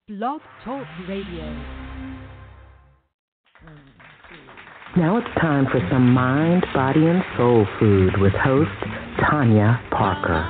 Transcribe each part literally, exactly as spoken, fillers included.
Blog Talk Radio. Now it's time for some mind, body, and soul food with host Tanya Parker.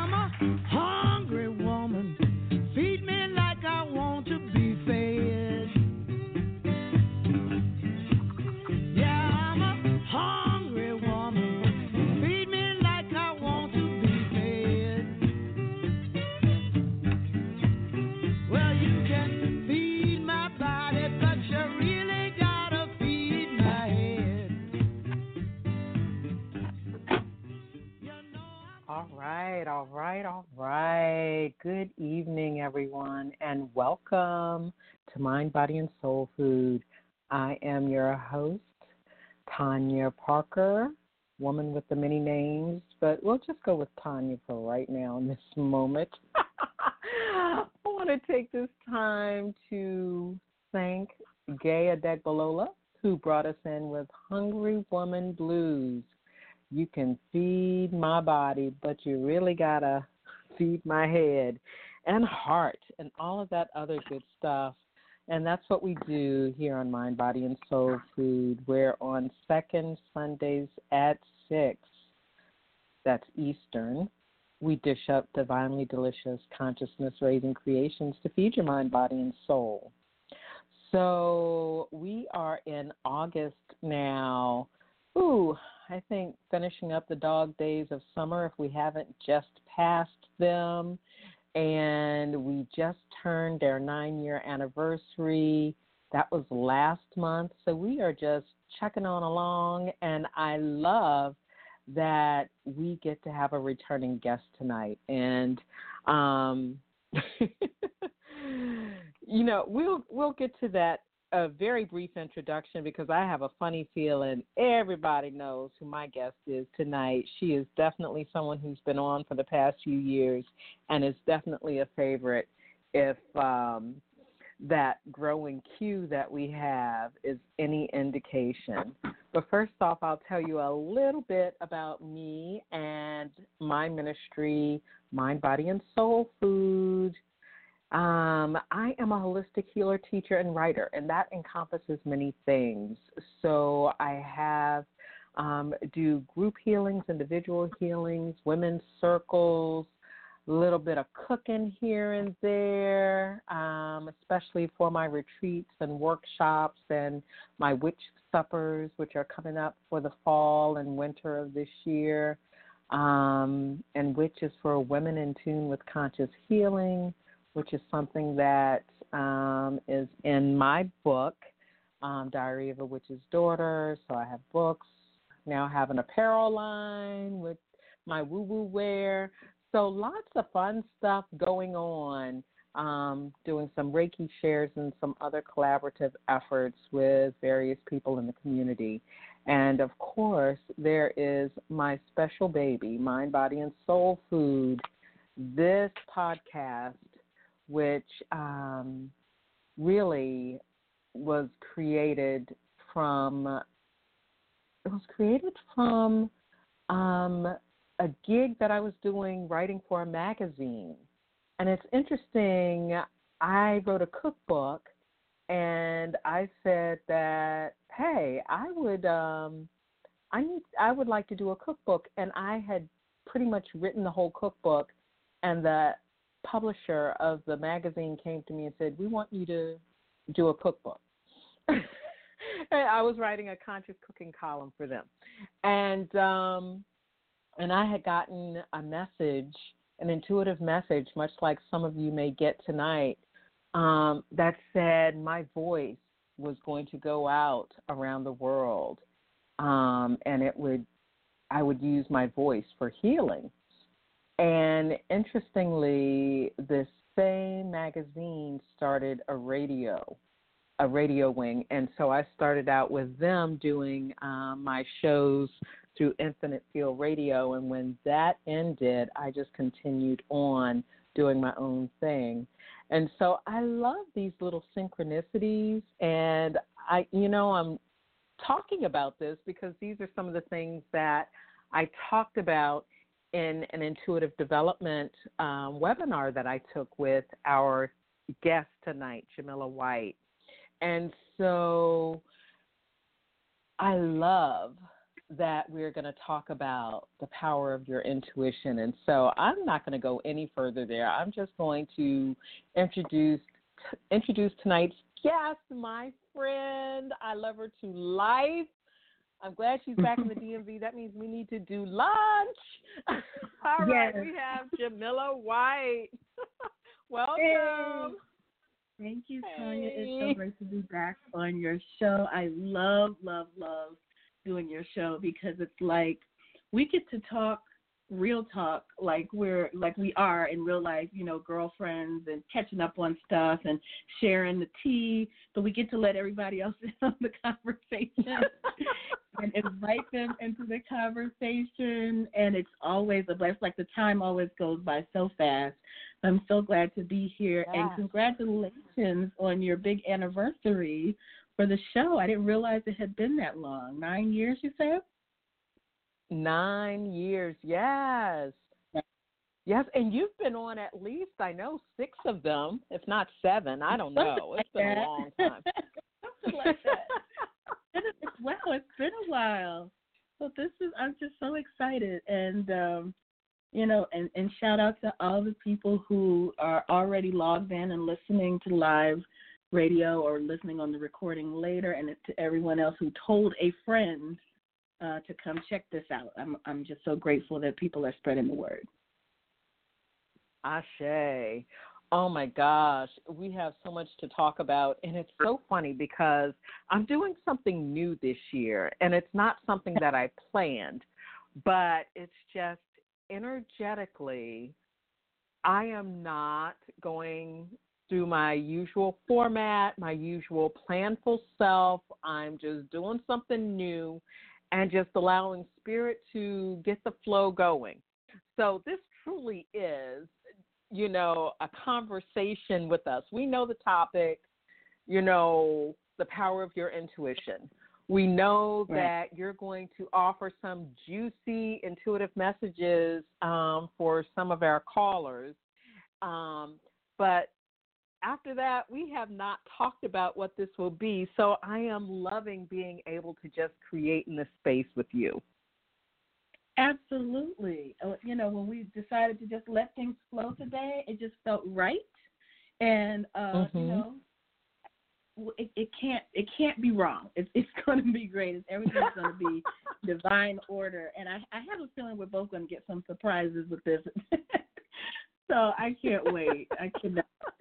All right, all right. Good evening, everyone, and welcome to Mind, Body, and Soul Food. I am your host, Tanya Parker, woman with the many names, but we'll just go with Tanya for right now in this moment. I want to take this time to thank Gay Adegbalola, who brought us in with Hungry Woman Blues. You can feed my body, but you really got to feed my head and heart and all of that other good stuff. And that's what we do here on Mind, Body, and Soul Food. We're on second Sundays at six. That's Eastern. We dish up divinely delicious, consciousness-raising creations to feed your mind, body, and soul. So we are in August now. Ooh, I think finishing up the dog days of summer if we haven't just passed them. And we just turned our nine-year anniversary. That was last month. So we are just checking on along. And I love that we get to have a returning guest tonight. And, um, you know, we'll we'll get to that. A very brief introduction because I have a funny feeling everybody knows who my guest is tonight. She is definitely someone who's been on for the past few years and is definitely a favorite if um, that growing queue that we have is any indication. But first off, I'll tell you a little bit about me and my ministry, Mind, Body, and Soul Food. Um, I am a holistic healer, teacher, and writer, and that encompasses many things. So I have um, do group healings, individual healings, women's circles, a little bit of cooking here and there, um, especially for my retreats and workshops and my witch suppers, which are coming up for the fall and winter of this year, um, and which is for women in tune with conscious healing, which is something that um, is in my book, um, Diary of a Witch's Daughter. So I have books, now have an apparel line with my woo-woo wear. So lots of fun stuff going on, um, doing some Reiki shares and some other collaborative efforts with various people in the community. And, of course, there is my special baby, Mind, Body, and Soul Food, this podcast, which um, really was created from, it was created from um, a gig that I was doing writing for a magazine. And it's interesting, I wrote a cookbook, and I said that, hey, I would, um, I need, I would like to do a cookbook. And I had pretty much written the whole cookbook, and the publisher of the magazine came to me and said, we want you to do a cookbook. And I was writing a conscious cooking column for them. And um, and I had gotten a message, an intuitive message, much like some of you may get tonight, um, that said my voice was going to go out around the world. Um, and it would, I would use my voice for healing. And interestingly, this same magazine started a radio, a radio wing. And so I started out with them doing um, my shows through Infinite Field Radio. And when that ended, I just continued on doing my own thing. And so I love these little synchronicities. And I, you know, I'm talking about this because these are some of the things that I talked about in an intuitive development um, webinar that I took with our guest tonight, Jamila White. And so I love that we're going to talk about the power of your intuition. And so I'm not going to go any further there. I'm just going to introduce introduce tonight's guest, my friend. I love her to life. I'm glad she's back in the D M V. That means we need to do lunch. All right, yes. We have Jamila White. Welcome. Hey. Thank you, Tanya. Hey. It's so great to be back on your show. I love, love, love doing your show because it's like we get to talk real talk like we're like we are in real life, you know, girlfriends and catching up on stuff and sharing the tea, but we get to let everybody else in on the conversation and invite them into the conversation, and it's always a blast. Like the time always goes by so fast. I'm so glad to be here, yeah. And congratulations on your big anniversary for the show. I didn't realize it had been that long. Nine years, you said? Nine years, yes. Yes, and you've been on at least, I know, six of them, if not seven. I don't know. Something it's like been that. a long time. Something like that. Wow, it's been a while. So this is, I'm just so excited. And, um, you know, and, and shout out to all the people who are already logged in and listening to live radio or listening on the recording later, and to everyone else who told a friend Uh, to come check this out. I'm I'm just so grateful that people are spreading the word. Ashe. Oh my gosh, we have so much to talk about, and it's so funny because I'm doing something new this year, and it's not something that I planned, but it's just energetically, I am not going through my usual format, my usual planful self. I'm just doing something new and just allowing spirit to get the flow going. So this truly is, you know, a conversation with us. We know the topic, you know, the power of your intuition. We know right. that you're going to offer some juicy, intuitive messages um, for some of our callers. Um, but after that, we have not talked about what this will be, so I am loving being able to just create in this space with you. Absolutely. You know, when we decided to just let things flow today, it just felt right. And, uh, mm-hmm. you know, it, it can't it can't be wrong. It's, it's going to be great. It's, everything's going to be divine order. And I, I have a feeling we're both going to get some surprises with this. So I can't wait. I cannot.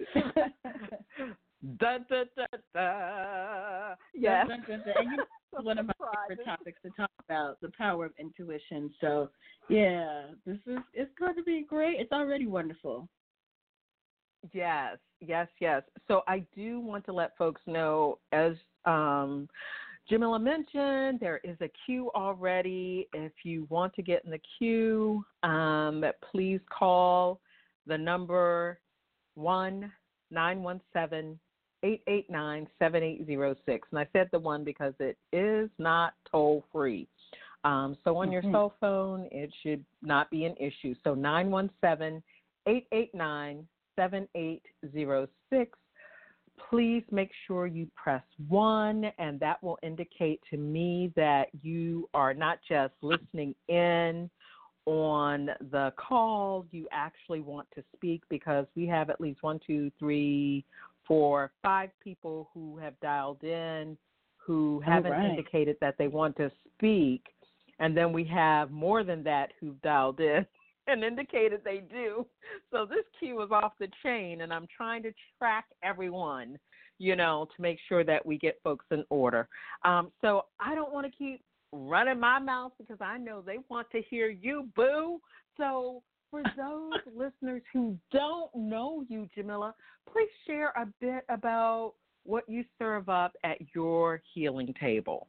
da, da, da, da. Yes. Da, da, da, da. And you know, one of my favorite topics to talk about, the power of intuition. So, yeah, this is it's going to be great. It's already wonderful. Yes, yes, yes. So I do want to let folks know, as um, Jamila mentioned, there is a queue already. If you want to get in the queue, um, please call the number one nine one seven, eight eight nine, seven eight zero six. And I said the one because it is not toll-free. Um, so on mm-hmm. your cell phone, it should not be an issue. So nine one seven, eight eight nine, seven eight zero six. Please make sure you press one, and that will indicate to me that you are not just listening in on the call, you actually want to speak, because we have at least one, two, three, four, five people who have dialed in who haven't right. indicated that they want to speak. And then we have more than that who've dialed in and indicated they do. So this queue is off the chain, and I'm trying to track everyone, you know, to make sure that we get folks in order. Um, so I don't want to keep running my mouth, because I know they want to hear you, boo. So for those listeners who don't know you, Jamila, please share a bit about what you serve up at your healing table.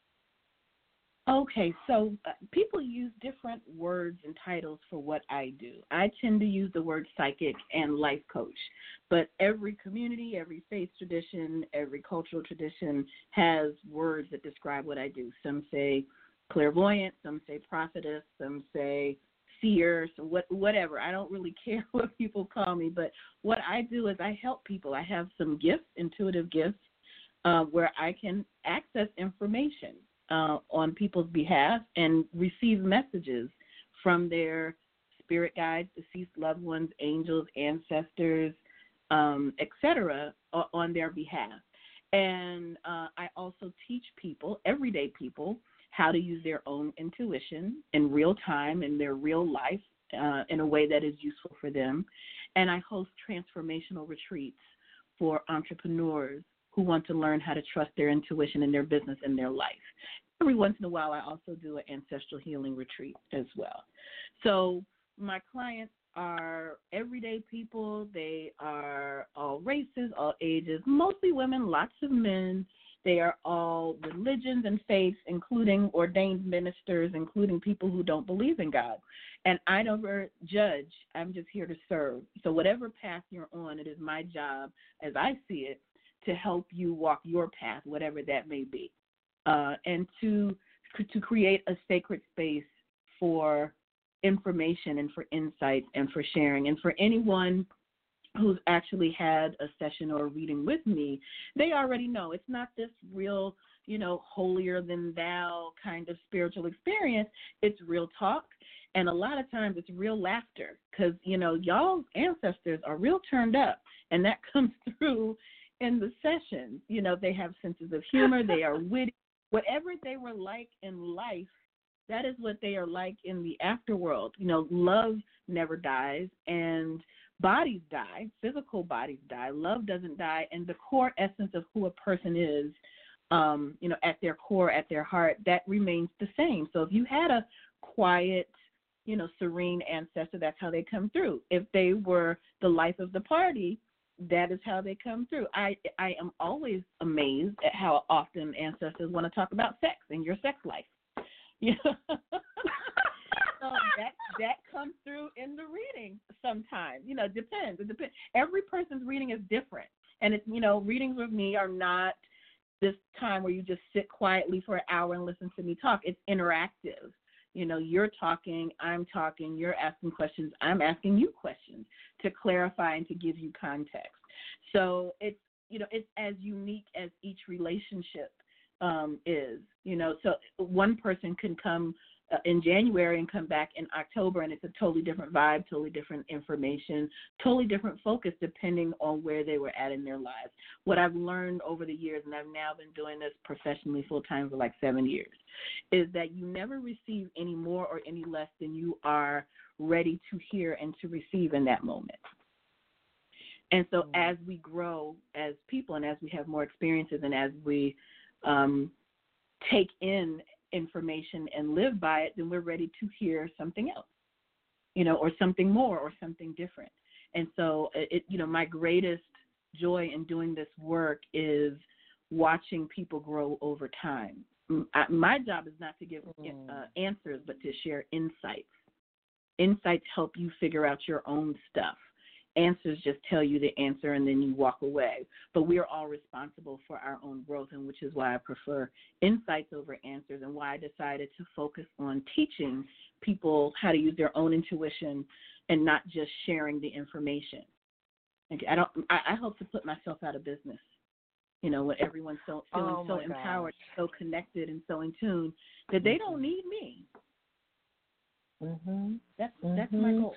Okay, so uh, people use different words and titles for what I do. I tend to use the word psychic and life coach, but every community, every faith tradition, every cultural tradition has words that describe what I do. Some say clairvoyant, some say prophetess, some say seer, so what, whatever. I don't really care what people call me, but what I do is I help people. I have some gifts, intuitive gifts, uh, where I can access information uh, on people's behalf and receive messages from their spirit guides, deceased loved ones, angels, ancestors, um, et cetera, on their behalf. And uh, I also teach people, everyday people, how to use their own intuition in real time, in their real life, uh, in a way that is useful for them. And I host transformational retreats for entrepreneurs who want to learn how to trust their intuition in their business and their life. Every once in a while, I also do an ancestral healing retreat as well. So my clients are everyday people. They are all races, all ages, mostly women, lots of men. They are all religions and faiths, including ordained ministers, including people who don't believe in God. And I don't judge. I'm just here to serve. So whatever path you're on, it is my job, as I see it, to help you walk your path, whatever that may be, uh, and to to create a sacred space for information and for insights and for sharing. And for anyone who's actually had a session or a reading with me, they already know it's not this real, you know, holier than thou kind of spiritual experience. It's real talk. And a lot of times it's real laughter because, you know, y'all's ancestors are real turned up, and that comes through in the sessions. You know, they have senses of humor. They are witty. Whatever they were like in life, that is what they are like in the afterworld. You know, love never dies, and bodies die, physical bodies die. Love doesn't die, and the core essence of who a person is, um, you know, at their core, at their heart, that remains the same. So if you had a quiet, you know, serene ancestor, that's how they come through. If they were the life of the party, that is how they come through. I I am always amazed at how often ancestors want to talk about sex and your sex life. Yeah. So that that comes through in the reading sometimes. You know, it depends. It depends. Every person's reading is different. And it's, you know, readings with me are not this time where you just sit quietly for an hour and listen to me talk. It's interactive. You know, you're talking, I'm talking, you're asking questions, I'm asking you questions to clarify and to give you context. So it's, you know, it's as unique as each relationship um, is, you know. So one person can come uh, in January and come back in October, and it's a totally different vibe, totally different information, totally different focus depending on where they were at in their lives. What I've learned over the years, and I've now been doing this professionally full-time for like seven years, is that you never receive any more or any less than you are ready to hear and to receive in that moment. And so mm-hmm. as we grow as people and as we have more experiences and as we um, take in information and live by it, then we're ready to hear something else, you know, or something more or something different. And so, it, you know, my greatest joy in doing this work is watching people grow over time. I, my job is not to give uh, answers, but to share insights. Insights help you figure out your own stuff. Answers just tell you the answer and then you walk away. But we are all responsible for our own growth, and which is why I prefer insights over answers, and why I decided to focus on teaching people how to use their own intuition and not just sharing the information. Like, I don't. I, I hope to put myself out of business. You know, when everyone's so feeling oh so empowered, so connected, and so in tune that they don't need me. Mm-hmm. That's mm-hmm. that's my goal.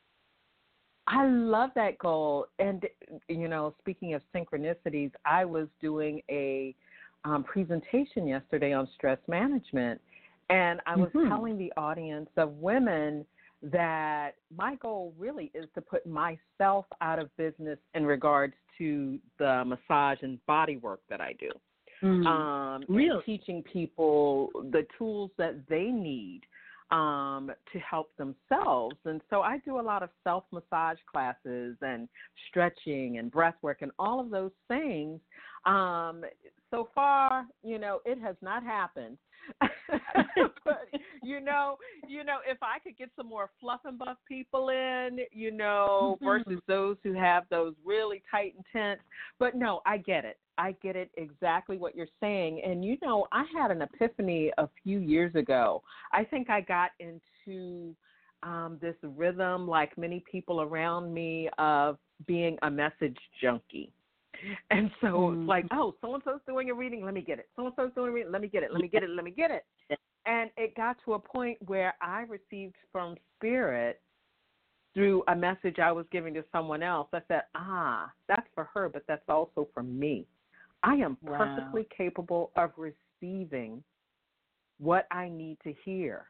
I love that goal. And, you know, speaking of synchronicities, I was doing a um, presentation yesterday on stress management, and I was mm-hmm. telling the audience of women that my goal really is to put myself out of business in regards to the massage and body work that I do. Mm-hmm. Um, really? And teaching people the tools that they need Um, to help themselves. And so I do a lot of self-massage classes and stretching and breath work and all of those things. Um, so far, you know, it has not happened. But, you know, you know, if I could get some more fluff and buff people in, you know, mm-hmm. versus those who have those really tight and tense. But no, I get it. I get it exactly what you're saying. And, you know, I had an epiphany a few years ago. I think I got into um, this rhythm, like many people around me, of being a message junkie. And so Mm-hmm. it's like, oh, so-and-so's doing a reading, let me get it. So-and-so's doing a reading, let me get it, let me get it, let me get it. And it got to a point where I received from Spirit through a message I was giving to someone else. I said, ah, that's for her, but that's also for me. I am Wow. perfectly capable of receiving what I need to hear.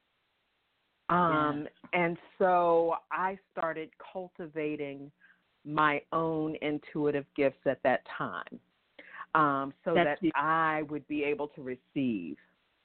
Um, Yeah. And so I started cultivating my own intuitive gifts at that time, um, so That's that beautiful. I would be able to receive.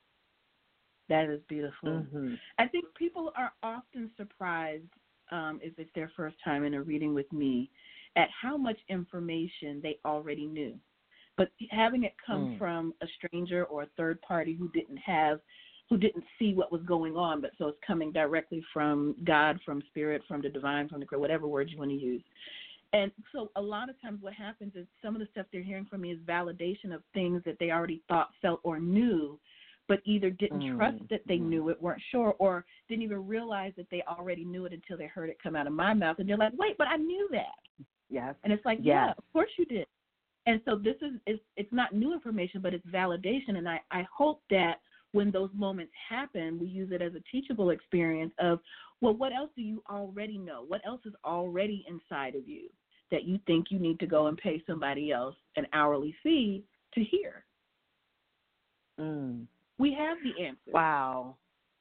That is beautiful. Mm-hmm. I think people are often surprised, um, if it's their first time in a reading with me, at how much information they already knew. But having it come Mm. from a stranger or a third party who didn't have, who didn't see what was going on, but so it's coming directly from God, from Spirit, from the divine, from the creator, whatever word you want to use. And so a lot of times what happens is some of the stuff they're hearing from me is validation of things that they already thought, felt, or knew, but either didn't Mm. trust that they knew it, weren't sure, or didn't even realize that they already knew it until they heard it come out of my mouth. And they're like, wait, but I knew that. Yes. And it's like, Yes. yeah, of course you did. And so this is, it's, it's not new information, but it's validation. And I, I hope that when those moments happen, we use it as a teachable experience of, well, what else do you already know? What else is already inside of you that you think you need to go and pay somebody else an hourly fee to hear? Mm. We have the answers. Wow.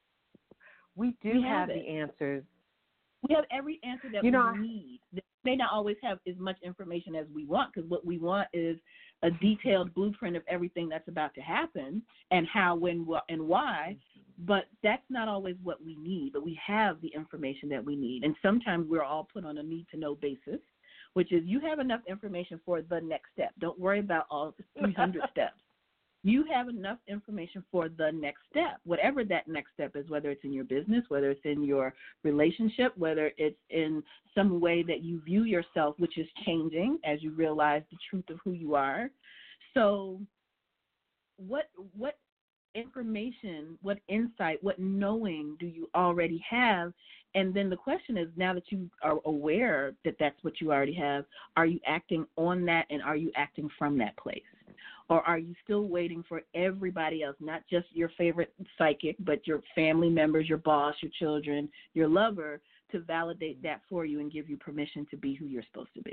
We do We have, have the it. answers. We have every answer that You we know, I- need. They may not always have as much information as we want, because what we want is a detailed blueprint of everything that's about to happen and how, when, what, and why. But that's not always what we need. But we have the information that we need. And sometimes we're all put on a need-to-know basis, which is you have enough information for the next step. Don't worry about all three hundred steps. You have enough information for the next step, whatever that next step is, whether it's in your business, whether it's in your relationship, whether it's in some way that you view yourself, which is changing as you realize the truth of who you are. So what what information, what insight, what knowing do you already have? And then the question is, now that you are aware that that's what you already have, are you acting on that, and are you acting from that place? Or are you still waiting for everybody else, not just your favorite psychic, but your family members, your boss, your children, your lover, to validate that for you and give you permission to be who you're supposed to be?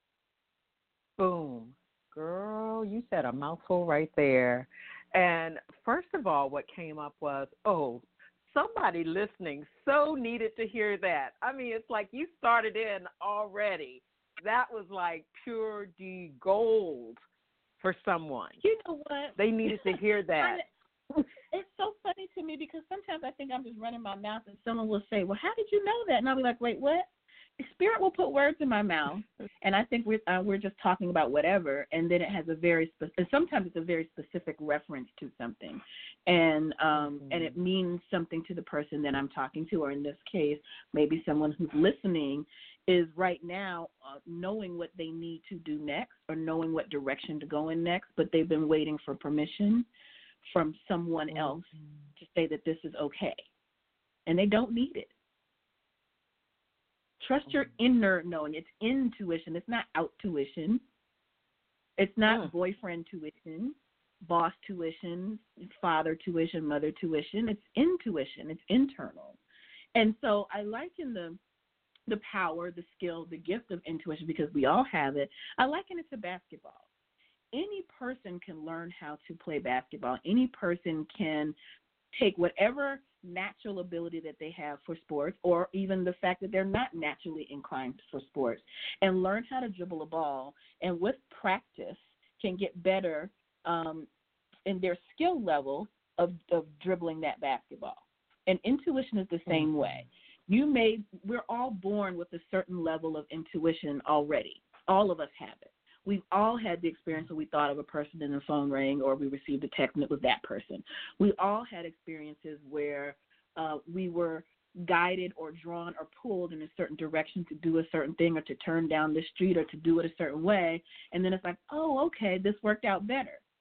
Boom. Girl, you said a mouthful right there. And first of all, what came up was, oh, somebody listening so needed to hear that. I mean, it's like you started in already. That was like pure D gold for someone. You know what? They needed to hear that. It's so funny to me because sometimes I think I'm just running my mouth and someone will say, well, how did you know that? And I'll be like, wait, what? Spirit will put words in my mouth, and I think we're, uh, we're just talking about whatever, and then it has a very spe- – and sometimes it's a very specific reference to something, and um, mm-hmm. and it means something to the person that I'm talking to, or in this case, maybe someone who's listening is right now uh, knowing what they need to do next or knowing what direction to go in next, but they've been waiting for permission from someone mm-hmm. else to say that this is okay, and they don't need it. Trust your inner knowing. It's intuition. It's not out tuition. It's not mm. boyfriend tuition, boss tuition, father tuition, mother tuition. It's intuition. It's internal. And so I liken the the power, the skill, the gift of intuition, because we all have it. I liken it to basketball. Any person can learn how to play basketball. Any person can take whatever natural ability that they have for sports, or even the fact that they're not naturally inclined for sports, and learn how to dribble a ball, and with practice can get better um, in their skill level of, of dribbling that basketball. And intuition is the same way. You may, we're all born with a certain level of intuition already. All of us have it. We've all had the experience where we thought of a person and the phone rang, or we received a text and it was that person. We all had experiences where uh, we were guided or drawn or pulled in a certain direction to do a certain thing, or to turn down the street, or to do it a certain way. And then it's like, oh, okay, this worked out better.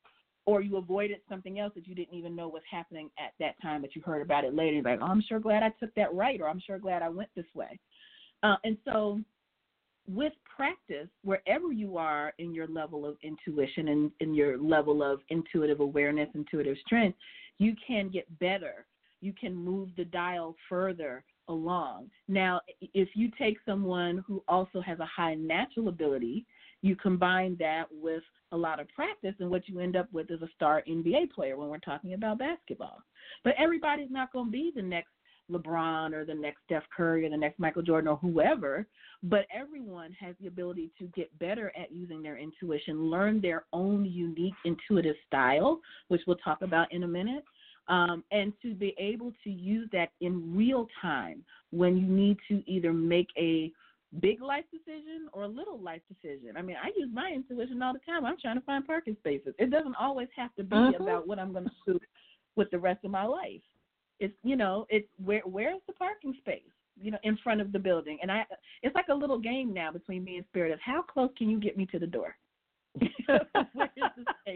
or you avoided something else that you didn't even know was happening at that time, but you heard about it later. You're like, oh, I'm sure glad I took that right, or I'm sure glad I went this way. Uh, and so with practice, wherever you are in your level of intuition and in your level of intuitive awareness, intuitive strength, you can get better. You can move the dial further along. Now, if you take someone who also has a high natural ability, you combine that with a lot of practice, and what you end up with is a star N B A player when we're talking about basketball. But everybody's not going to be the next LeBron or the next Steph Curry or the next Michael Jordan or whoever, but everyone has the ability to get better at using their intuition, learn their own unique intuitive style, which we'll talk about in a minute, um, and to be able to use that in real time when you need to either make a big life decision or a little life decision. I mean, I use my intuition all the time. I'm trying to find parking spaces. It doesn't always have to be mm-hmm. about what I'm going to do with the rest of my life. It's, you know, it's where where's the parking space, you know, in front of the building. And I, it's like a little game now between me and Spirit of how close can you get me to the door? Where is the space?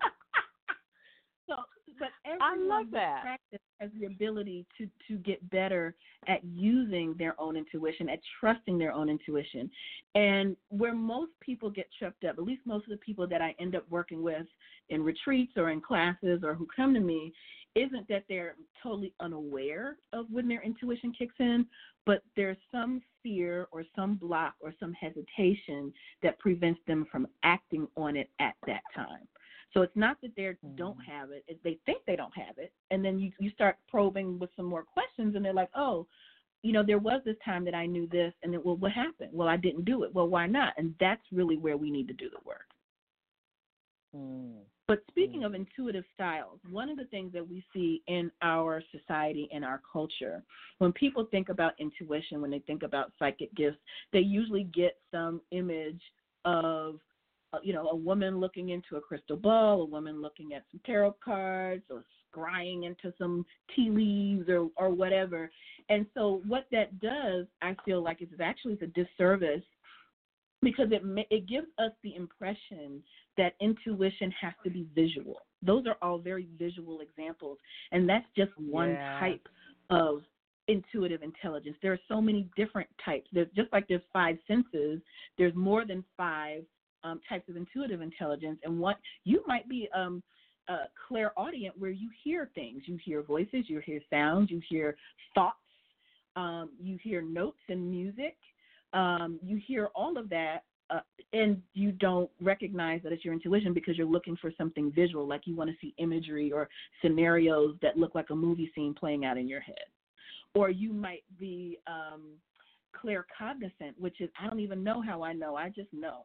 So, but I love that. Practice has the ability to, to get better at using their own intuition, at trusting their own intuition. And where most people get tripped up, at least most of the people that I end up working with in retreats or in classes or who come to me, isn't that they're totally unaware of when their intuition kicks in, but there's some fear or some block or some hesitation that prevents them from acting on it at that time. So it's not that they mm-hmm. don't have it. It's they think they don't have it. And then you, you start probing with some more questions, and they're like, oh, you know, there was this time that I knew this, and then, well, what happened? Well, I didn't do it. Well, why not? And that's really where we need to do the work. Mm. But speaking of intuitive styles, one of the things that we see in our society, in our culture, when people think about intuition, when they think about psychic gifts, they usually get some image of, uh, you know, a woman looking into a crystal ball, a woman looking at some tarot cards, or scrying into some tea leaves or, or whatever. And so what that does, I feel like, is actually it's a disservice, because it it gives us the impression that intuition has to be visual. Those are all very visual examples, and that's just one yeah. type of intuitive intelligence. There are so many different types. There's just like there's five senses, there's more than five um, types of intuitive intelligence, and what you might be um, uh, clairaudient, where you hear things. You hear voices, you hear sounds, you hear thoughts, um, you hear notes and music. Um, you hear all of that, uh, and you don't recognize that it's your intuition because you're looking for something visual, like you want to see imagery or scenarios that look like a movie scene playing out in your head. Or you might be um, claircognizant, which is I don't even know how I know. I just know.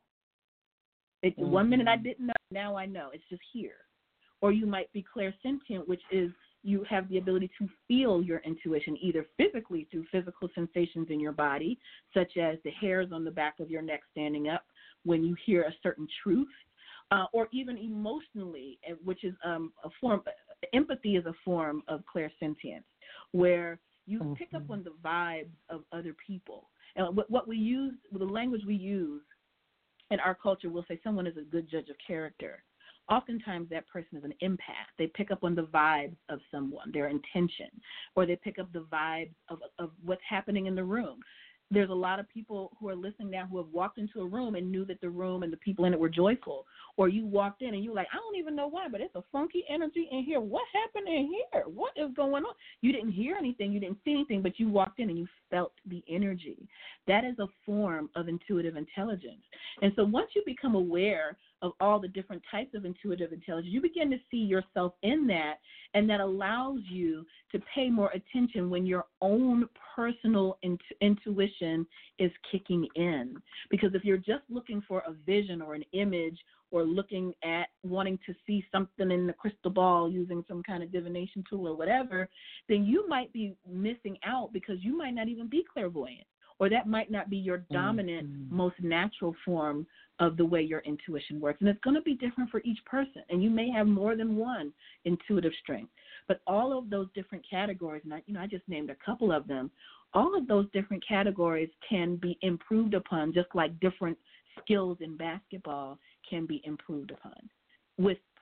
It, mm-hmm. One minute I didn't know, now I know. It's just here. Or you might be clairsentient, which is you have the ability to feel your intuition, either physically through physical sensations in your body, such as the hairs on the back of your neck standing up when you hear a certain truth, uh, or even emotionally, which is um, a form, empathy is a form of clairsentience, where you mm-hmm. pick up on the vibes of other people. And what, what we use, the language we use in our culture, we'll say someone is a good judge of character. Oftentimes that person is an empath. They pick up on the vibes of someone, their intention, or they pick up the vibes of, of what's happening in the room. There's a lot of people who are listening now who have walked into a room and knew that the room and the people in it were joyful. Or you walked in and you were like, I don't even know why, but it's a funky energy in here. What happened in here? What is going on? You didn't hear anything. You didn't see anything, but you walked in and you felt the energy. That is a form of intuitive intelligence. And so once you become aware of all the different types of intuitive intelligence, you begin to see yourself in that, and that allows you to pay more attention when your own personal int- intuition is kicking in. Because if you're just looking for a vision or an image, or looking at wanting to see something in the crystal ball using some kind of divination tool or whatever, then you might be missing out because you might not even be clairvoyant, or that might not be your dominant, mm-hmm. most natural form of the way your intuition works. And it's going to be different for each person, and you may have more than one intuitive strength. But all of those different categories, and I, you know, I just named a couple of them, all of those different categories can be improved upon, just like different skills in basketball can be improved upon with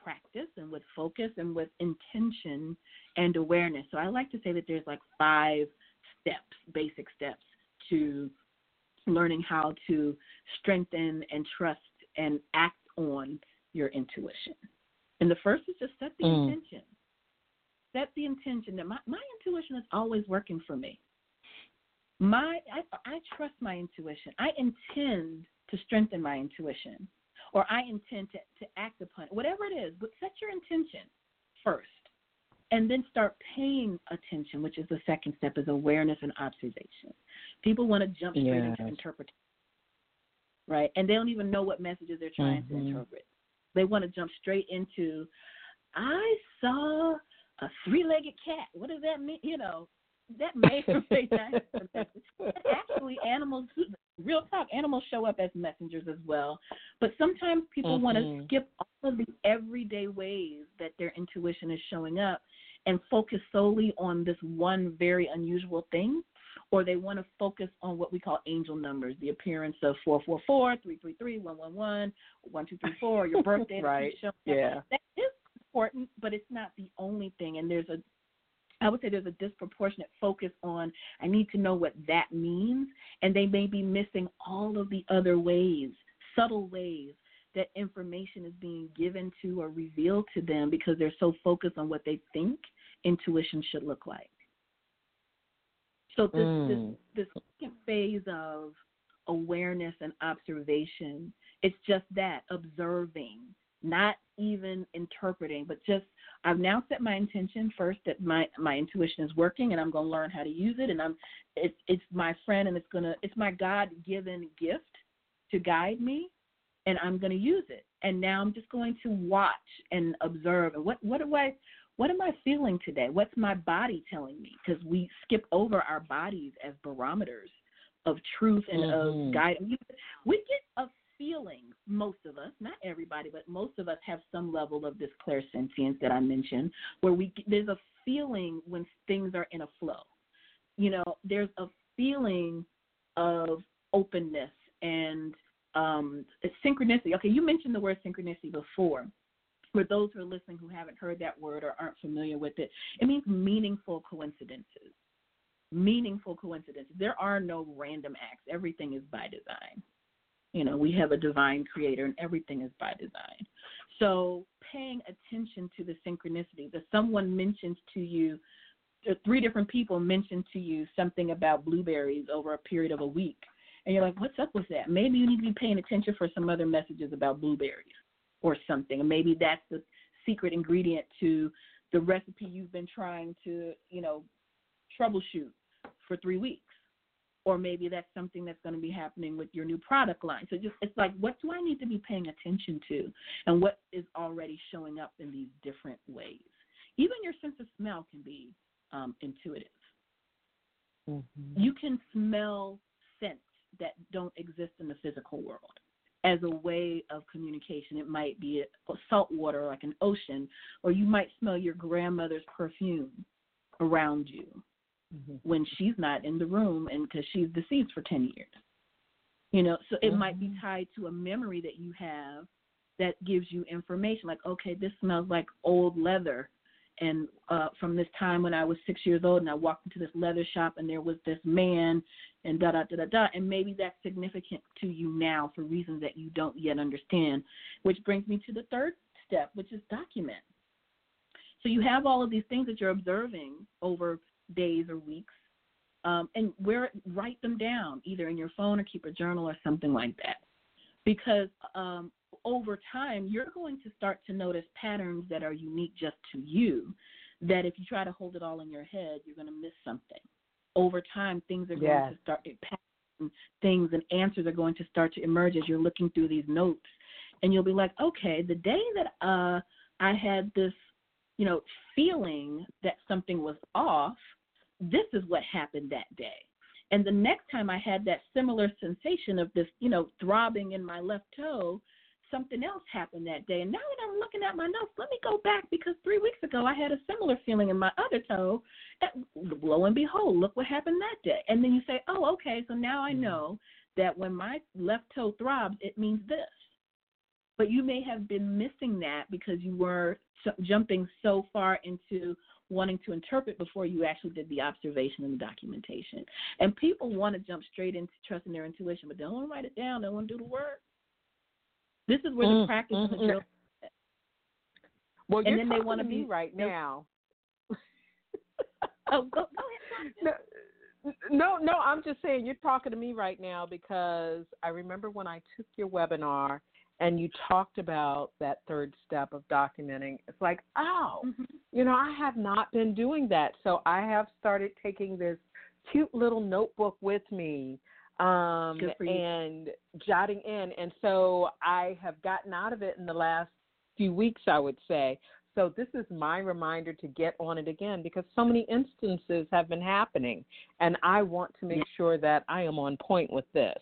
practice and with focus and with intention and awareness. So I like to say that there's like five steps, basic steps to learning how to strengthen and trust and act on your intuition. And the first is just set the Mm. intention. Set the intention that my, my intuition is always working for me. My I, I trust my intuition. I intend to strengthen my intuition, or I intend to, to act upon it, whatever it is. But set your intention first, and then start paying attention, which is the second step, is awareness and observation. People want to jump straight Yes. into interpretation, right? And they don't even know what messages they're trying Mm-hmm. to interpret. They want to jump straight into, I saw a three-legged cat. What does that mean? You know, that may or may not have a message. Actually, animals, real talk, animals show up as messengers as well. But sometimes people Mm-hmm. want to skip all of the everyday ways that their intuition is showing up and focus solely on this one very unusual thing. Or they want to focus on what we call angel numbers, the appearance of four four four, three three three, one one one, one two three four, your birthday. Right. Yeah. That is important, but it's not the only thing. And there's a, I would say there's a disproportionate focus on, I need to know what that means. And they may be missing all of the other ways, subtle ways that information is being given to or revealed to them because they're so focused on what they think intuition should look like. So this, Mm. this, this second phase of awareness and observation, it's just that, observing, not even interpreting, but just, I've now set my intention first that my, my intuition is working and I'm going to learn how to use it. And I'm, it's, it's my friend and it's going to, it's my God-given gift to guide me, and I'm going to use it. And now I'm just going to watch and observe. And what, what do I, What am I feeling today? What's my body telling me? Because we skip over our bodies as barometers of truth and Mm-hmm. of guidance. We get a feeling, most of us, not everybody, but most of us have some level of this clairsentience that I mentioned, where we there's a feeling when things are in a flow. You know, there's a feeling of openness and um, synchronicity. Okay, you mentioned the word synchronicity before. For those who are listening who haven't heard that word or aren't familiar with it, it means meaningful coincidences. Meaningful coincidences. There are no random acts. Everything is by design. You know, we have a divine creator, and everything is by design. So paying attention to the synchronicity, that someone mentions to you, three different people mention to you something about blueberries over a period of a week, and you're like, what's up with that? Maybe you need to be paying attention for some other messages about blueberries or something. And maybe that's the secret ingredient to the recipe you've been trying to, you know, troubleshoot for three weeks. Or maybe that's something that's going to be happening with your new product line. So just, it's like, what do I need to be paying attention to? And what is already showing up in these different ways? Even your sense of smell can be um, intuitive. Mm-hmm. You can smell scents that don't exist in the physical world as a way of communication. It might be a salt water, like an ocean, or you might smell your grandmother's perfume around you mm-hmm. when she's not in the room and because she's deceased for ten years. You know, so it mm-hmm. might be tied to a memory that you have that gives you information like, okay, this smells like old leather. And uh, from this time when I was six years old and I walked into this leather shop and there was this man and da, da, da, da, da. And maybe that's significant to you now for reasons that you don't yet understand, which brings me to the third step, which is document. So you have all of these things that you're observing over days or weeks, um, and where write them down, either in your phone or keep a journal or something like that. Because um, over time, you're going to start to notice patterns that are unique just to you, that if you try to hold it all in your head, you're going to miss something. Over time, things are yes. going to start, patterns, things and answers are going to start to emerge as you're looking through these notes. And you'll be like, okay, the day that uh, I had this, you know, feeling that something was off, this is what happened that day. And the next time I had that similar sensation of this, you know, throbbing in my left toe, something else happened that day. And now that I'm looking at my notes, let me go back because three weeks ago I had a similar feeling in my other toe. And lo and behold, look what happened that day. And then you say, oh, okay, so now I know that when my left toe throbs, it means this. But you may have been missing that because you were jumping so far into wanting to interpret before you actually did the observation and the documentation. And people want to jump straight into trusting their intuition, but they don't want to write it down. They don't want to do the work. This is where mm, the practice mm, and the drill. Well, and you're then talking they want to to me be right now. Oh, go, go ahead. No, no, no, I'm just saying you're talking to me right now because I remember when I took your webinar and you talked about that third step of documenting. It's like, oh, mm-hmm. you know, I have not been doing that. So I have started taking this cute little notebook with me um, and jotting in. And so I have gotten out of it in the last few weeks, I would say. So this is my reminder to get on it again because so many instances have been happening, and I want to make yes. sure that I am on point with this.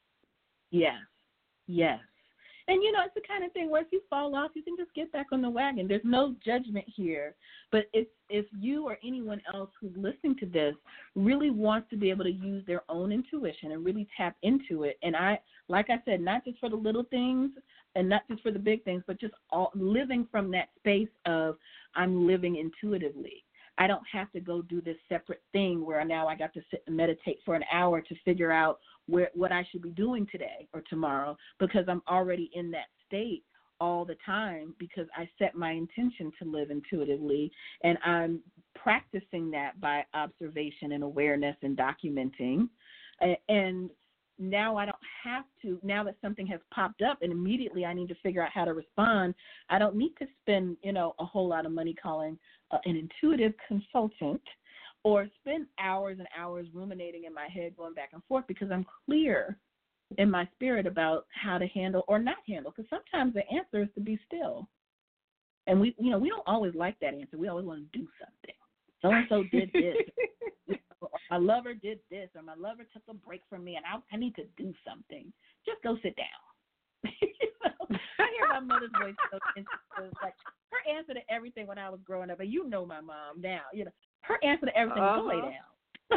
Yes, yes. And, you know, it's the kind of thing where if you fall off, you can just get back on the wagon. There's no judgment here. But if, if you or anyone else who's listening to this really wants to be able to use their own intuition and really tap into it, and I, like I said, not just for the little things and not just for the big things, but just all, living from that space of I'm living intuitively. I don't have to go do this separate thing where now I got to sit and meditate for an hour to figure out where what I should be doing today or tomorrow because I'm already in that state all the time because I set my intention to live intuitively, and I'm practicing that by observation and awareness and documenting. And now I don't have to, now that something has popped up and immediately I need to figure out how to respond, I don't need to spend, you know, a whole lot of money calling uh, an intuitive consultant or spend hours and hours ruminating in my head going back and forth because I'm clear in my spirit about how to handle or not handle, because sometimes the answer is to be still. And we, you know, we don't always like that answer. We always want to do something. So-and-so did this. Or my lover did this, or my lover took a break from me, and I, I need to do something. Just go sit down. You know? I hear my mother's voice so it's like her answer to everything when I was growing up, and you know my mom now. You know her answer to everything: uh-huh. Go lay down.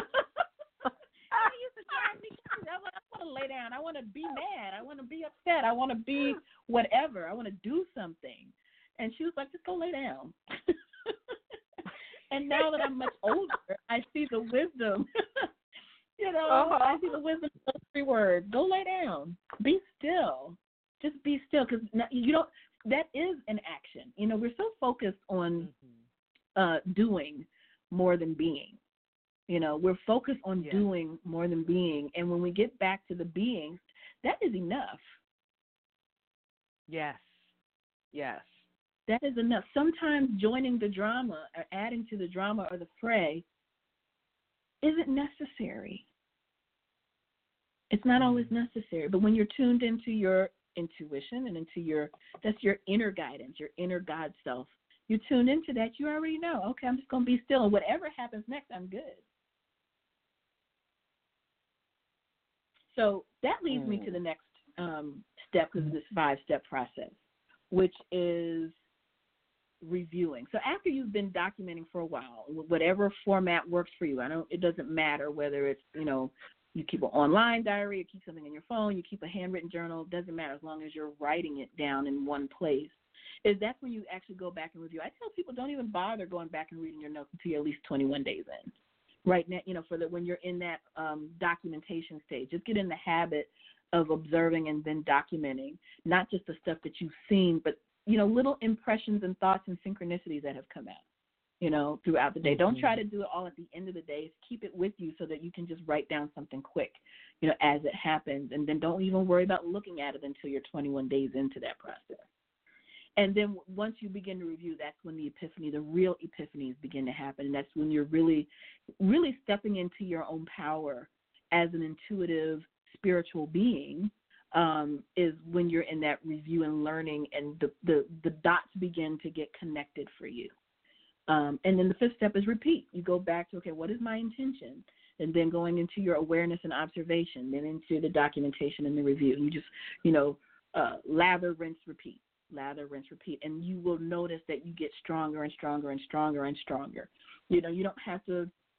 I used to drive me crazy. I want, I want to lay down. I want to be mad. I want to be upset. I want to be whatever. I want to do something. And she was like, just go lay down. And now that I'm much older, I see the wisdom. you know, uh-huh. I see the wisdom of those three words. Go lay down. Be still. Just be still, because you don't. That is an action. You know, we're so focused on mm-hmm. uh, doing more than being. You know, we're focused on yeah. doing more than being, and when we get back to the being, that is enough. Yes. Yes. That is enough. Sometimes joining the drama or adding to the drama or the fray isn't necessary. It's not always necessary. But when you're tuned into your intuition and into your, that's your inner guidance, your inner God self, you tune into that, you already know, okay, I'm just going to be still. And whatever happens next, I'm good. So that leads mm. me to the next um, step, because of this five-step process, which is reviewing. So after you've been documenting for a while, whatever format works for you, I don't, it doesn't matter whether it's, you know, you keep an online diary, you keep something in your phone, you keep a handwritten journal, it doesn't matter as long as you're writing it down in one place, is that's when you actually go back and review. I tell people don't even bother going back and reading your notes until you're at least twenty-one days in. Right now, you know, for the, when you're in that um, documentation stage, just get in the habit of observing and then documenting, not just the stuff that you've seen, but you know, little impressions and thoughts and synchronicities that have come out, you know, throughout the day. Mm-hmm. Don't try to do it all at the end of the day. Keep it with you so that you can just write down something quick, you know, as it happens. And then don't even worry about looking at it until you're twenty-one days into that process. And then once you begin to review, that's when the epiphany, the real epiphanies begin to happen. And that's when you're really, really stepping into your own power as an intuitive, spiritual being. Um, is when you're in that review and learning, and the, the, the dots begin to get connected for you. Um, and then the fifth step is repeat. You go back to, okay, what is my intention? And then going into your awareness and observation, then into the documentation and the review. You just, you know, uh, lather, rinse, repeat, lather, rinse, repeat. And you will notice that you get stronger and stronger and stronger and stronger. You know, you don't have to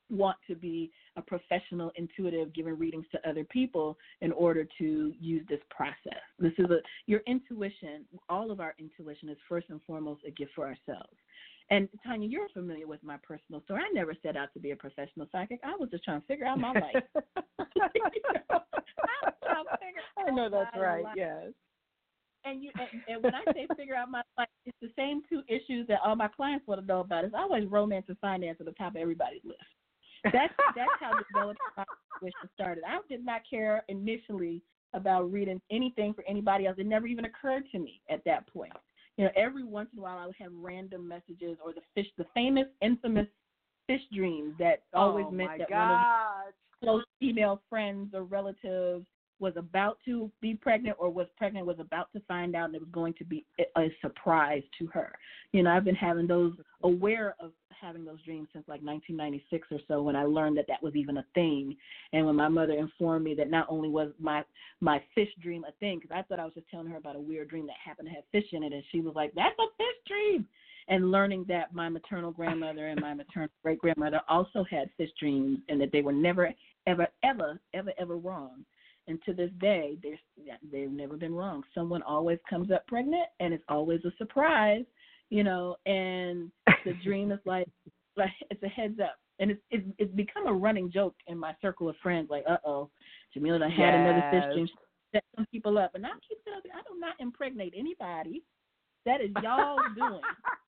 want to be a professional intuitive giving readings to other people in order to use this process. This is a your intuition, all of our intuition is first and foremost a gift for ourselves. And Tanya, you're familiar with my personal story. I never set out to be a professional psychic. I was just trying to figure out my life. you know, I, was trying to figure I know that's right, life. yes. And you and, and when I say figure out my life, it's the same two issues that all my clients want to know about. It's always romance and finance at the top of everybody's list. That's that's how developing my intuition started. I did not care initially about reading anything for anybody else. It never even occurred to me at that point. You know, every once in a while I would have random messages or the fish, the famous, infamous fish dreams that always oh meant my that gosh. one of close female friends or relatives was about to be pregnant or was pregnant, was about to find out, and it was going to be a, a surprise to her. You know, I've been having those, aware of having those dreams since like nineteen ninety-six or so, when I learned that that was even a thing. And when my mother informed me that not only was my, my fish dream a thing, because I thought I was just telling her about a weird dream that happened to have fish in it, and she was like, that's a fish dream. And learning that my maternal grandmother and my maternal great-grandmother also had fish dreams and that they were never, ever, ever, ever, ever wrong. And to this day, they've never been wrong. Someone always comes up pregnant, and it's always a surprise, you know, and the dream is like, like it's a heads up. And it's, it's it's become a running joke in my circle of friends, like, uh-oh, Jamila done had yes. another fish dream. She set some people up. And I keep telling you, I do not impregnate anybody. That is y'all doing.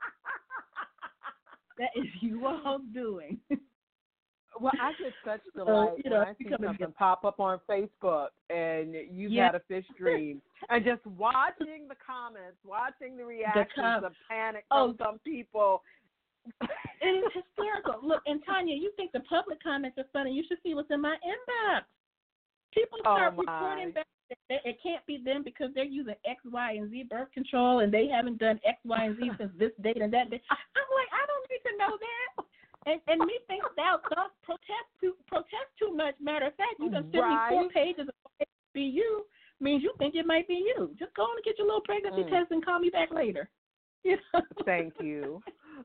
That is you all doing. Well, I get such delight uh, you know, when I see something pop up on Facebook and you've yeah. had a fish dream, and just watching the comments, watching the reactions, the, com- the panic from oh. some people. It is hysterical. Look, and Tanya, you think the public comments are funny? You should see what's in my inbox. People start oh reporting back that it can't be them because they're using X, Y, and Z birth control, and they haven't done X, Y, and Z since this date and that date. I'm like, I don't need to know that. And, and me think thou dost protest too protest too much. Matter of fact, you done send right. me four pages of it be you means you think it might be you. Just go on and get your little pregnancy mm. test and call me back later. You know? Thank you.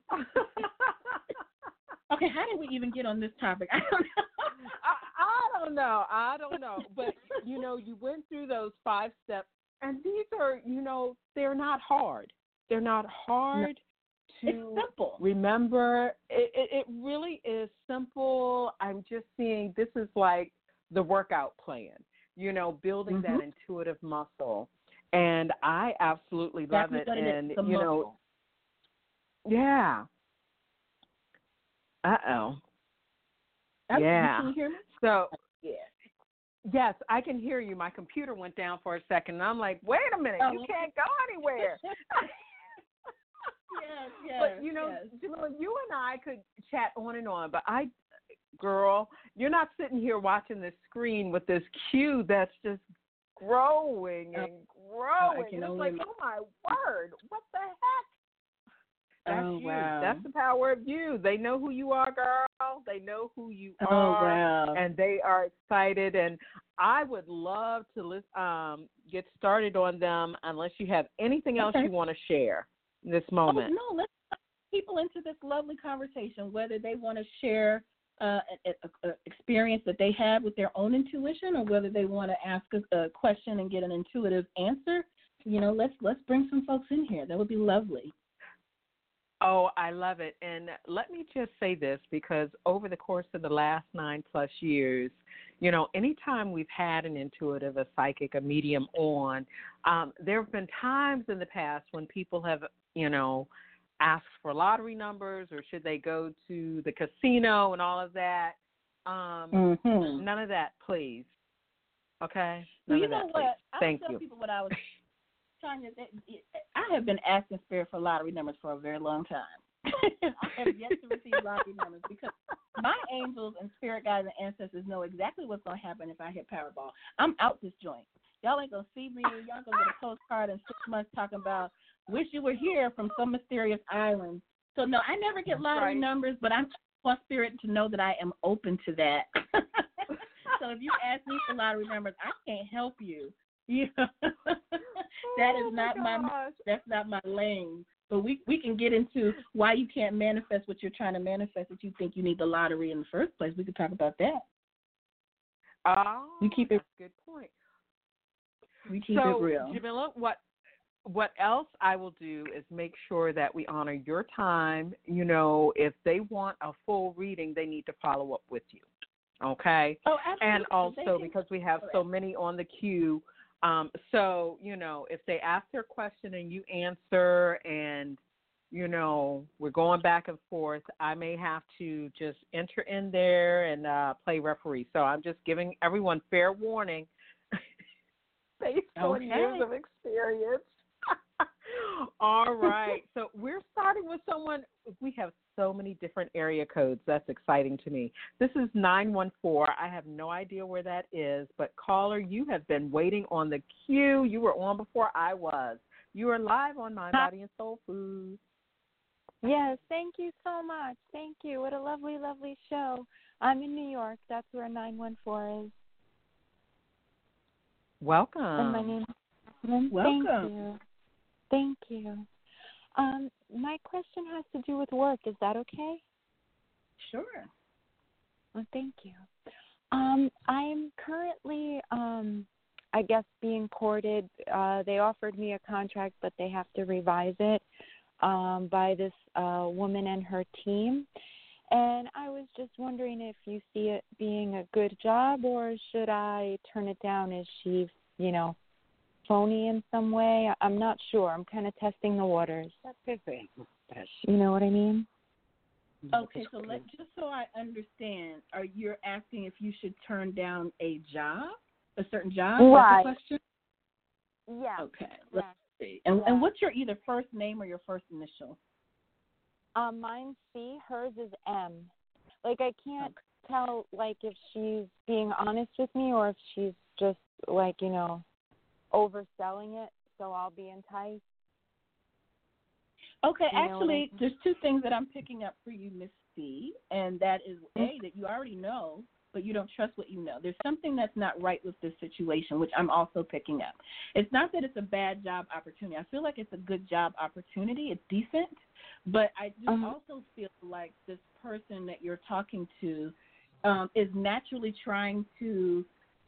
Okay, how did we even get on this topic? I don't know. I, I don't know. I don't know. But you know, you went through those five steps, and these are, you know, they're not hard. They're not hard. No. It's simple. Remember, it, it, it really is simple. I'm just seeing this is like the workout plan, you know, building mm-hmm. that intuitive muscle. And I absolutely love That's it. And, it you muscle. know, yeah. Uh-oh. Oh, yeah. Can you hear me? So, yeah. Yes, I can hear you. My computer went down for a second, and I'm like, wait a minute, oh. you can't go anywhere. Yes, yes, but, you know, yes. Jamila, you and I could chat on and on, but I, girl, you're not sitting here watching this screen with this cue that's just growing and growing. I can And it's only like, imagine. oh, my word, what the heck? That's oh, you. wow. That's the power of you. They know who you are, girl. They know who you oh, are. Wow. And they are excited. And I would love to list, um, get started on them unless you have anything else okay. you want to share in this moment. Oh, no, let's put people into this lovely conversation, whether they want to share uh, an experience that they have with their own intuition or whether they want to ask a, a question and get an intuitive answer. You know, let's let's bring some folks in here. That would be lovely. Oh, I love it. And let me just say this, because over the course of the last nine plus years, you know, anytime we've had an intuitive, a psychic, a medium on, um, there have been times in the past when people have, you know, asked for lottery numbers or should they go to the casino and all of that. Um, mm-hmm. None of that, please. Okay? well, None you of know that, what? please. I Thank tell you. people what I was Tanya, I have been asking Spirit for lottery numbers for a very long time. I have yet to receive lottery numbers because my angels and spirit guides and ancestors know exactly what's going to happen if I hit Powerball. I'm out this joint. Y'all ain't going to see me. Y'all going to get a postcard in six months talking about, wish you were here from some mysterious island. So, no, I never get lottery right. numbers, but I'm want Spirit to know that I am open to that. So if you ask me for lottery numbers, I can't help you. Yeah, that oh is not my, my that's not my lane. But we, we can get into why you can't manifest what you're trying to manifest if you think you need the lottery in the first place. We could talk about that. Oh, we keep it, that's a good point. We keep so, it real. Jamila, what what else I will do is make sure that we honor your time. You know, if they want a full reading, they need to follow up with you. Okay? Oh, absolutely. And also, because we have so many on the queue, um, so, you know, if they ask their question and you answer and, you know, we're going back and forth, I may have to just enter in there and uh, play referee. So I'm just giving everyone fair warning based okay. on years of experience. All right. So we're starting with someone. We have so many different area codes. That's exciting to me. This is nine one four. I have no idea where that is, but caller, you have been waiting on the queue. You were on before I was. You are live on Mind, Body, and Soul Food. Yes, thank you so much. Thank you. What a lovely, lovely show. I'm in New York. That's where nine one four is. Welcome. And my name is Welcome. Thank you. Thank you. Um, my question has to do with work. Is that okay? Sure. Well, thank you. Um, I'm currently, um, I guess, being courted. Uh, they offered me a contract, but they have to revise it um, by this uh, woman and her team. And I was just wondering if you see it being a good job, or should I turn it down? Is she, you know, phony in some way? I'm not sure. I'm kind of testing the waters. You know what I mean? Okay, so let, just so I understand, are you asking if you should turn down a job, a certain job? Right. That's the question? Yeah. Okay. Let's see. And, yeah. and what's your either first name or your first initial? Um, mine's C. Hers is M. Like, I can't okay. tell, like, if she's being honest with me or if she's just, like, you know, overselling it, so I'll be enticed. Okay, you actually, I mean? there's two things that I'm picking up for you, Miss C, and that is, A, that you already know, but you don't trust what you know. There's something that's not right with this situation, which I'm also picking up. It's not that it's a bad job opportunity. I feel like it's a good job opportunity. It's decent, but I do uh-huh. also feel like this person that you're talking to um, is naturally trying to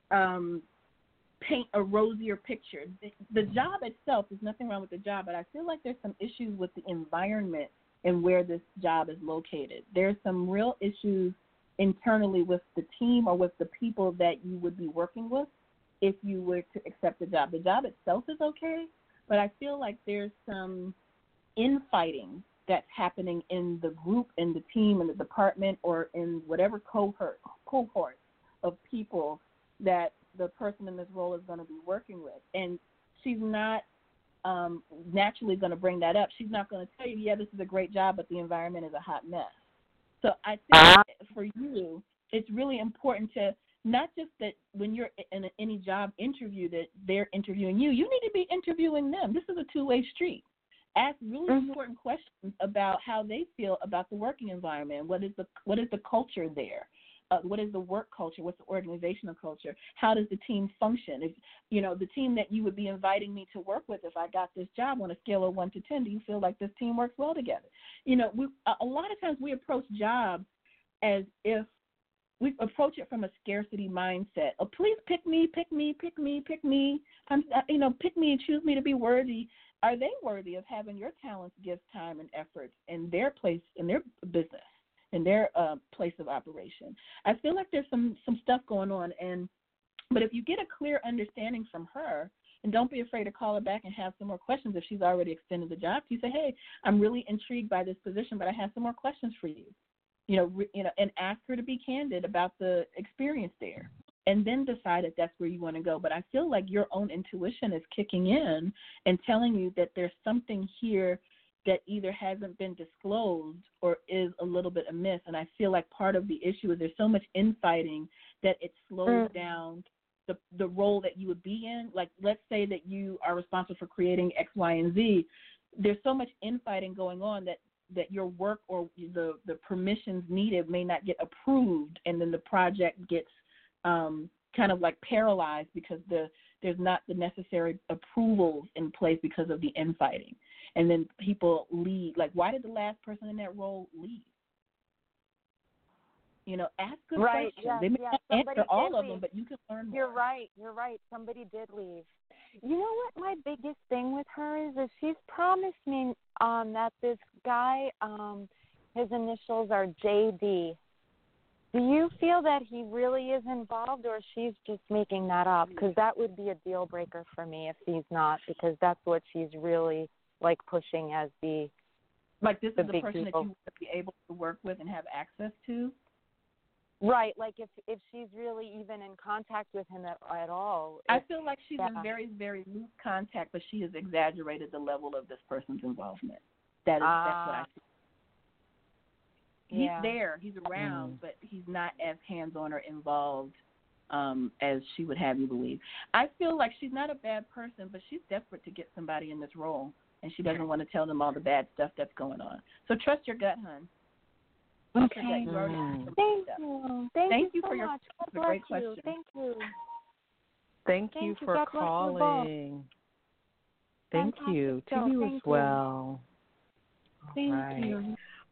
um, paint a rosier picture. The, the job itself, there's nothing wrong with the job, but I feel like there's some issues with the environment and where this job is located. There's some real issues internally with the team or with the people that you would be working with if you were to accept the job. The job itself is okay, but I feel like there's some infighting that's happening in the group, in the team, in the department, or in whatever cohort, cohort of people that the person in this role is going to be working with. And she's not um, naturally going to bring that up. She's not going to tell you, yeah, this is a great job, but the environment is a hot mess. So I think for you, it's really important to not just that when you're in a, any job interview that they're interviewing you, you need to be interviewing them. This is a two-way street. Ask really mm-hmm. important questions about how they feel about the working environment. What is the what is the culture there? Uh, what is the work culture? What's the organizational culture? How does the team function? If you know the team that you would be inviting me to work with, if I got this job on a scale of one to ten, do you feel like this team works well together? You know, we a lot of times we approach jobs as if we approach it from a scarcity mindset. Oh, please pick me, pick me, pick me, pick me. I'm, you know, pick me and choose me to be worthy. Are they worthy of having your talents, gifts, time, and efforts in their place, in their business, in their uh, place of operation? I feel like there's some, some stuff going on. And but if you get a clear understanding from her, and don't be afraid to call her back and have some more questions if she's already extended the job. You say, hey, I'm really intrigued by this position, but I have some more questions for you. You know, re, you know, and ask her to be candid about the experience there, and then decide if that's where you want to go. But I feel like your own intuition is kicking in and telling you that there's something here that either hasn't been disclosed or is a little bit amiss. And I feel like part of the issue is there's so much infighting that it slows mm. down the the role that you would be in. Like, let's say that you are responsible for creating X, Y, and Z. There's so much infighting going on that that your work or the, the permissions needed may not get approved, and then the project gets um, kind of like paralyzed because the there's not the necessary approvals in place because of the infighting. And then people leave. Like, why did the last person in that role leave? You know, ask good right, questions. yes, They may yes. not Somebody answer all did of leave. them, but you can learn more. You're right. You're right. Somebody did leave. You know what my biggest thing with her is? Is she's promised me um, that this guy, um, his initials are J D. Do you feel that he really is involved, or she's just making that up? Because that would be a deal breaker for me if he's not, because that's what she's really like pushing as the like this the is the big person people. that you would be able to work with and have access to. Right, like if if she's really even in contact with him at, at all. I if- feel like she's yeah. in very, very loose contact, but she has exaggerated the level of this person's involvement. That is, Ah. that's what I see. He's Yeah. there, he's around, Mm. but he's not as hands-on or involved um, as she would have you believe. I feel like she's not a bad person, but she's desperate to get somebody in this role, and she doesn't want to tell them all the bad stuff that's going on. So trust your gut, hon. Trust your gut. Okay. You already Mm. have some Thank stuff. you. Thank, Thank you you so for your- much. God it's a great bless you. question. Thank you. Thank, Thank you you. for God bless you both. calling. Thank Fantastic you. show. To you Thank as you. well. Thank All right. you.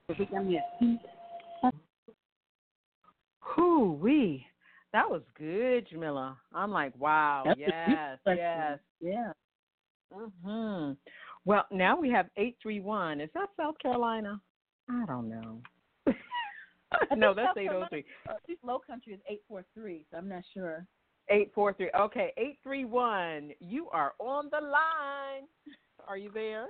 Whoo wee. That was good, Jamila. I'm like, wow, That's a deep yes, question. yes. Yeah. hmm Well, now we have eight three one. Is that South Carolina? I don't know. no, think that's South eight oh three. Uh, at least Low Country is eight four three, so I'm not sure. eight four three. Okay, eight three one. You are on the line. Are you there?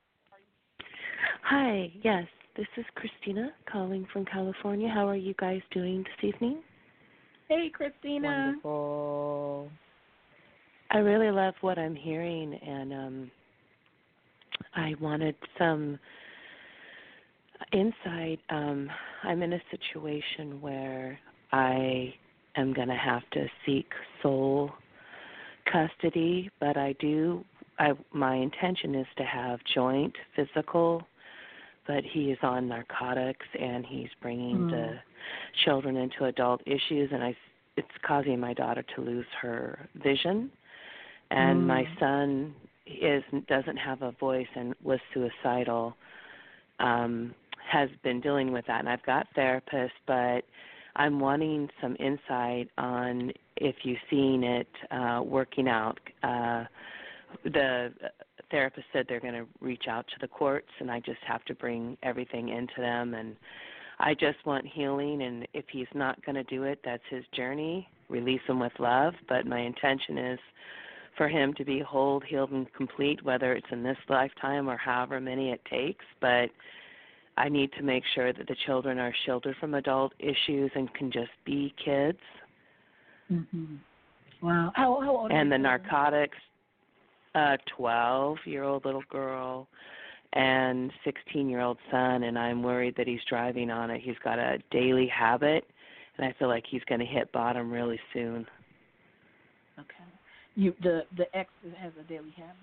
Hi, yes, this is Christina calling from California. How are you guys doing this evening? Hey, Christina. Wonderful. I really love what I'm hearing, and um, I wanted some insight. Um, I'm in a situation where I am going to have to seek sole custody, but I do, I, my intention is to have joint physical, but he is on narcotics and he's bringing Mm. the children into adult issues, and I, it's causing my daughter to lose her vision. And Mm. my son is doesn't have a voice and was suicidal, um, has been dealing with that. And I've got therapists, but I'm wanting some insight on if you've seen it uh, working out. Uh, the therapist said they're going to reach out to the courts, and I just have to bring everything into them. And I just want healing, and if he's not going to do it, that's his journey. Release him with love, but my intention is for him to be whole, healed, and complete, whether it's in this lifetime or however many it takes. But I need to make sure that the children are sheltered from adult issues and can just be kids. Mm-hmm. Wow. How, how old are And the you? narcotics, a twelve-year-old little girl and sixteen-year-old son, and I'm worried that he's driving on it. He's got a daily habit, and I feel like he's going to hit bottom really soon. Okay. You the the ex has a daily habit.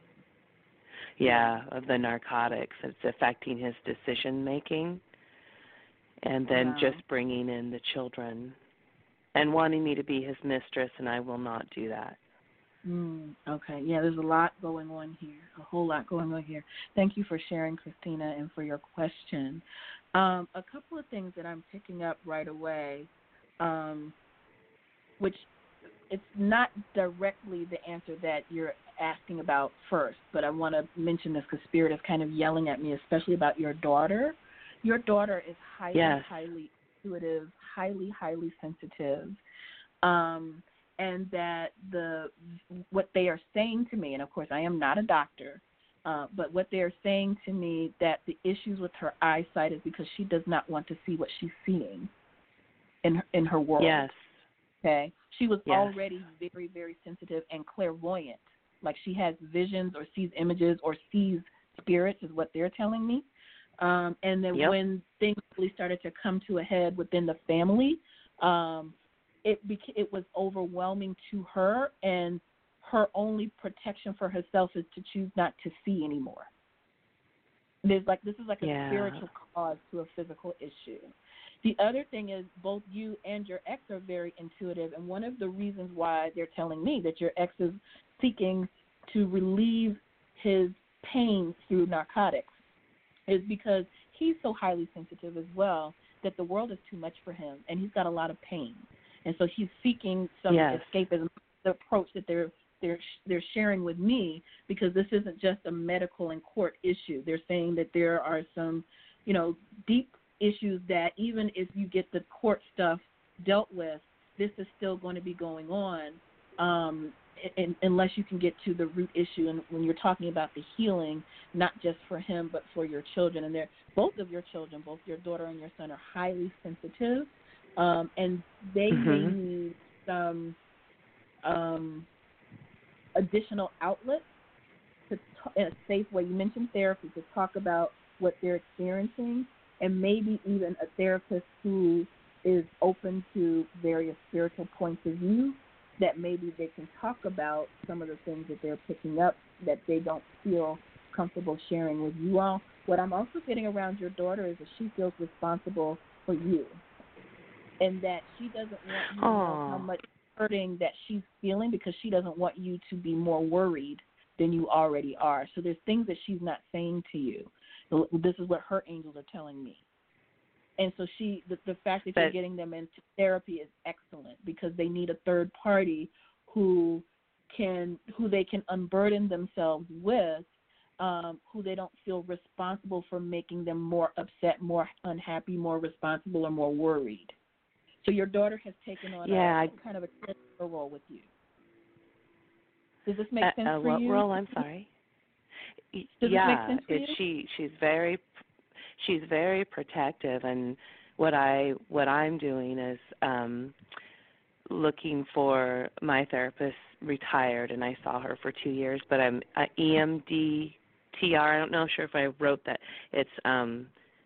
Yeah, of the narcotics. It's affecting his decision-making, and then Wow. just bringing in the children and wanting me to be his mistress, and I will not do that. Mm, okay. Yeah, there's a lot going on here, a whole lot going on here. Thank you for sharing, Christina, and for your question. Um, a couple of things that I'm picking up right away, um, which it's not directly the answer that you're asking about first, but I want to mention this because Spirit is kind of yelling at me, especially about your daughter. Your daughter is highly, Yes. highly intuitive, highly, highly sensitive. Um, and that the what they are saying to me, and of course I am not a doctor, uh, but what they are saying to me that the issues with her eyesight is because she does not want to see what she's seeing in her, in her world. Yes. Okay, she was Yes. already very, very sensitive and clairvoyant, like she has visions or sees images or sees spirits, is what they're telling me. Um, and then Yep. when things really started to come to a head within the family, um, it beca- it was overwhelming to her, and her only protection for herself is to choose not to see anymore. There's like this is like a Yeah. spiritual cause to a physical issue, The other thing is both you and your ex are very intuitive, and one of the reasons why they're telling me that your ex is seeking to relieve his pain through narcotics is because he's so highly sensitive as well that the world is too much for him, and he's got a lot of pain. And so he's seeking some yes. escapism, the approach that they're they're they're sharing with me, because this isn't just a medical and court issue. They're saying that there are some, you know, deep issues that even if you get the court stuff dealt with, this is still going to be going on um, in, unless you can get to the root issue. And when you're talking about the healing, not just for him but for your children, and they're both of your children, both your daughter and your son, are highly sensitive, um, and they mm-hmm. may need some um, additional outlets to t- in a safe way. You mentioned therapy to talk about what they're experiencing, and maybe even a therapist who is open to various spiritual points of view, that maybe they can talk about some of the things that they're picking up that they don't feel comfortable sharing with you all. What I'm also getting around your daughter is that she feels responsible for you, and that she doesn't want you to know how much hurting that she's feeling, because she doesn't want you to be more worried than you already are. So there's things that she's not saying to you. This is what her angels are telling me. And so she, the, the fact that but, you're getting them into therapy is excellent, because they need a third party who can, who they can unburden themselves with, um, who they don't feel responsible for making them more upset, more unhappy, more responsible, or more worried. So your daughter has taken on yeah, a, I, kind of a role with you. Does this make uh, sense uh, for what you? What role? I'm sorry. Does yeah, this make sense for it, you? she she's very she's very protective, and what I what I'm doing is um, looking for my therapist retired, and I saw her for two years, but I'm uh, E M D T R. I don't know sure if I wrote that. It's um,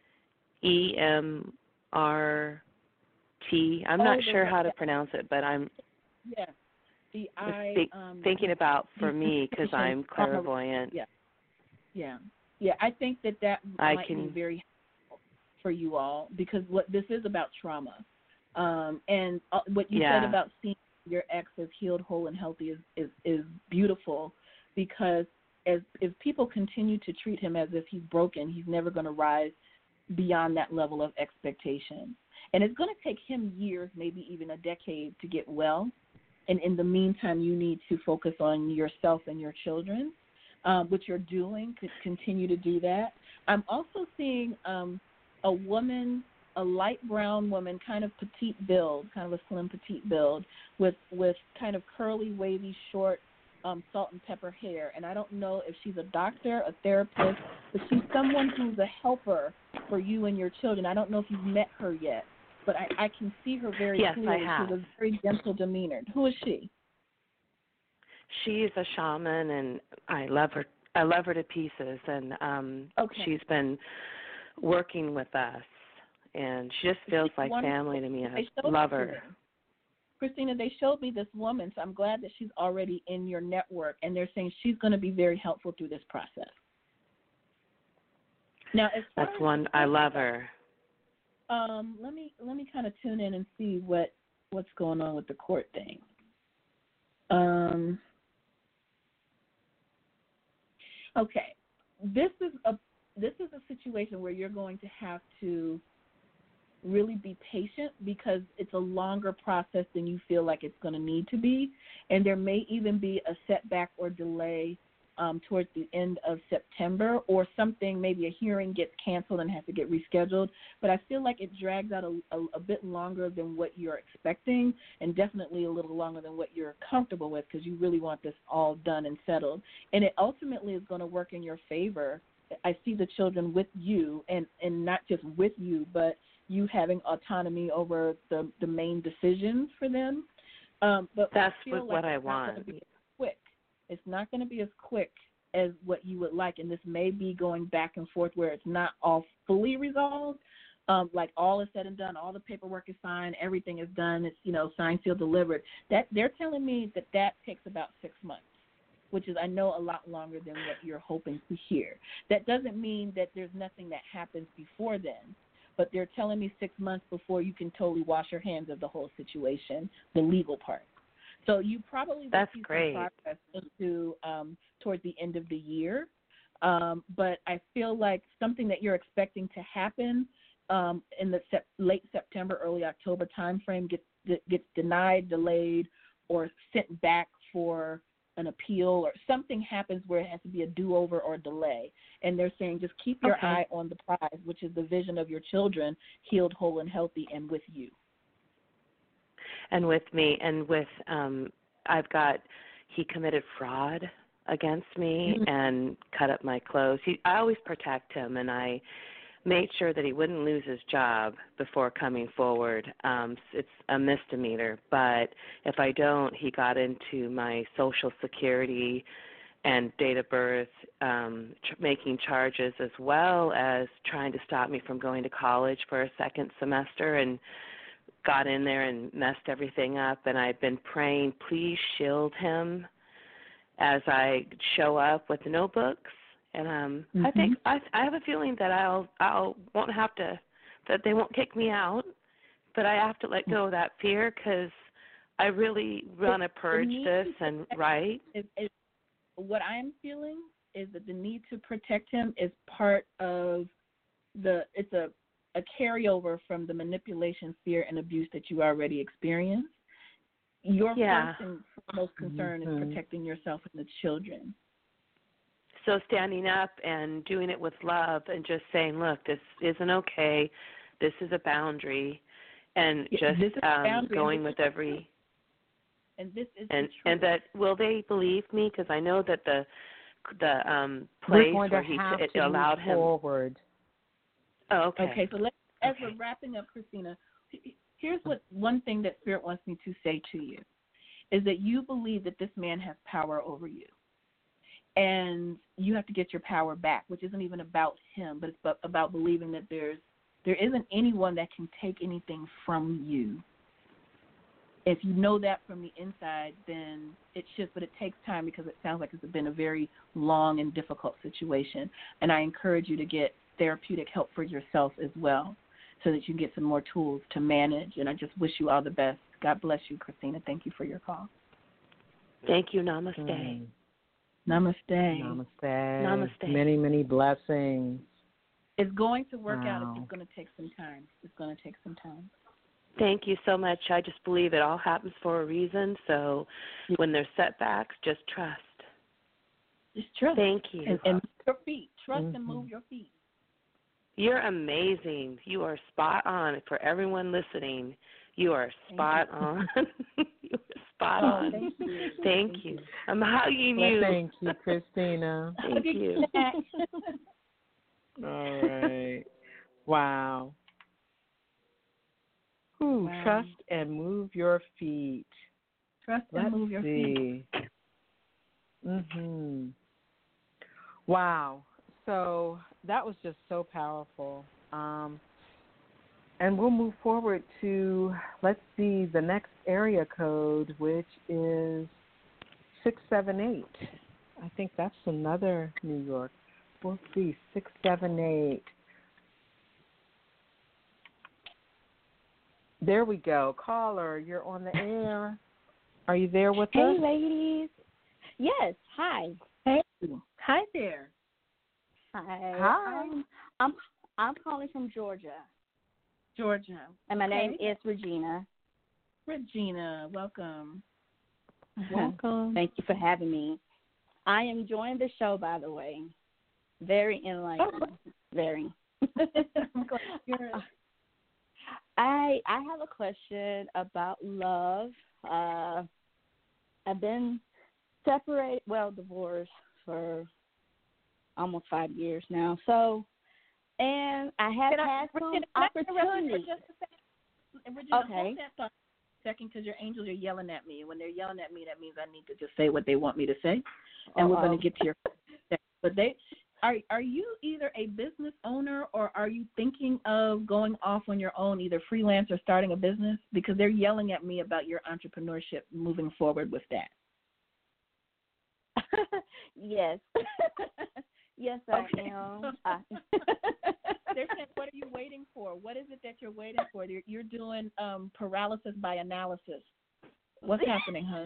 E M R T. I'm oh, not the, sure how to yeah. pronounce it, but I'm yeah. The I th- um, thinking about for the me, because I'm clairvoyant. Yeah, yeah, yeah. I think that that I might can, be very helpful for you all, because what this is about trauma, um, and uh, what you yeah. said about seeing your ex as healed, whole, and healthy is is, is beautiful, because as if people continue to treat him as if he's broken, he's never going to rise beyond that level of expectation, and it's going to take him years, maybe even a decade, to get well. And in the meantime, you need to focus on yourself and your children, um, which you're doing. To continue to do that. I'm also seeing um, a woman, a light brown woman, kind of petite build, kind of a slim petite build, with with kind of curly, wavy, short, um, salt and pepper hair. And I don't know if she's a doctor, a therapist, but she's someone who's a helper for you and your children. I don't know if you've met her yet, but I, I can see her very yes, clearly. I have. She has a very gentle demeanor. Who is she? She's a shaman, and I love her. I love her to pieces, and um, okay. she's been working with us, and she just feels she's like wonderful. family to me. I they love her. Christina, they showed me this woman, so I'm glad that she's already in your network, and they're saying she's going to be very helpful through this process. Now, as far That's as one. I love her. Um, let me let me kind of tune in and see what, what's going on with the court thing. Um, okay, this is a this is a situation where you're going to have to really be patient, because it's a longer process than you feel like it's going to need to be, and there may even be a setback or delay um, towards the end of September, or something, maybe a hearing gets canceled and has to get rescheduled. But I feel like it drags out a, a, a bit longer than what you're expecting, and definitely a little longer than what you're comfortable with, because you really want this all done and settled. And it ultimately is going to work in your favor. I see the children with you, and, and not just with you, but you having autonomy over the, the main decisions for them. Um, but that's I feel what like I it's not want. going to be as quick. It's not going to be as quick as what you would like, and this may be going back and forth where it's not all fully resolved. Um, like all is said and done, all the paperwork is signed, everything is done. It's, you know, signed, sealed, delivered. That they're telling me that that takes about six months, which is, I know, a lot longer than what you're hoping to hear. That doesn't mean that there's nothing that happens before then. but they're telling me six months before you can totally wash your hands of the whole situation, the legal part. So you probably will That's see great. some progress into um, towards the end of the year. Um, but I feel like something that you're expecting to happen um, in the sep- late September, early October timeframe gets gets denied, delayed, or sent back for an appeal, or something happens where it has to be a do-over or delay. And they're saying just keep your Okay. eye on the prize, which is the vision of your children, healed, whole, and healthy, and with you. And with me, and with, um, I've got, he committed fraud against me Mm-hmm. and cut up my clothes. He, I always protect him, and I made sure that he wouldn't lose his job before coming forward. Um, it's a misdemeanor, but if I don't, he got into my Social Security and date of birth, um, tr- making charges, as well as trying to stop me from going to college for a second semester, and got in there and messed everything up. And I've been praying, please shield him as I show up with the notebooks. And um, Mm-hmm. I think I, I have a feeling that I'll I'll won't have to, that they won't kick me out, but I have to let go of that fear, because I really want to purge this and write. Is, is, what I'm feeling is that the need to protect him is part of the. It's a a carryover from the manipulation, fear, and abuse that you already experienced. Your Yeah. first and foremost concern Mhm. is protecting yourself and the children. So standing up and doing it with love and just saying, look, this isn't okay. This is a boundary. And Yeah, just this is a um, boundary, going and with this is every, And this is and the truth. and that, will they believe me? Because I know that the the um, We're place going to where he have it to allowed move him. forward. Oh, okay. Okay, so let's, as Okay. we're wrapping up, Christina, here's what one thing that Spirit wants me to say to you, is that you believe that this man has power over you. And you have to get your power back, which isn't even about him, but it's about believing that there's there isn't anyone that can take anything from you. If you know that from the inside, then it should, but it takes time, because it sounds like it's been a very long and difficult situation. And I encourage you to get therapeutic help for yourself as well, so that you can get some more tools to manage. And I just wish you all the best. God bless you, Christina. Thank you for your call. Thank you. Namaste. Mm. Namaste. Namaste. Namaste. Many, many blessings. It's going to work out. Wow. It's just going to take some time. It's going to take some time. Thank you so much. I just believe it all happens for a reason. So when there's setbacks, just trust. Just trust. Thank you. And, and move your feet. Trust Mm-hmm. and move your feet. You're amazing. You are spot on. For everyone listening, you are spot you. on. You are spot Oh, on. thank you. Thank you. I'm hugging Well, you. thank you, Christina. Thank you. All right. Wow. Ooh, Wow. Trust and move your feet. Trust Let's and move your feet. see. Mhm. Wow. So that was just so powerful. Um, and we'll move forward to, let's see, the next area code, which is six seven eight. I think that's another New York. We'll see, six seven eight. There we go. Caller, you're on the air. Are you there with Hey, us? ladies. Yes. Hi. Hey. Hi there. Hi. Hi. Um, I'm I'm calling from Georgia, Georgia. and my name Okay. is Regina. Regina, welcome. Welcome. Thank you for having me. I am enjoying the show, by the way. Very enlightening. Very. I'm glad to hear it. I I have a question about love. Uh, I've been separated, well, divorced for almost five years now. So, and I have Can I- had some Regina, can I interrupt you for opportunities. just a second? Regina, Okay. hold that thought a second, because your angels are yelling at me. And when they're yelling at me, that means I need to just say what they want me to say. And we're Uh-oh. going to get to your But they are are you either a business owner, or are you thinking of going off on your own, either freelance or starting a business? Because they're yelling at me about your entrepreneurship moving forward with that. Yes. Yes, I Okay. am. I, They're saying, what are you waiting for? What is it that you're waiting for? You're, you're doing um, paralysis by analysis. What's happening, hon?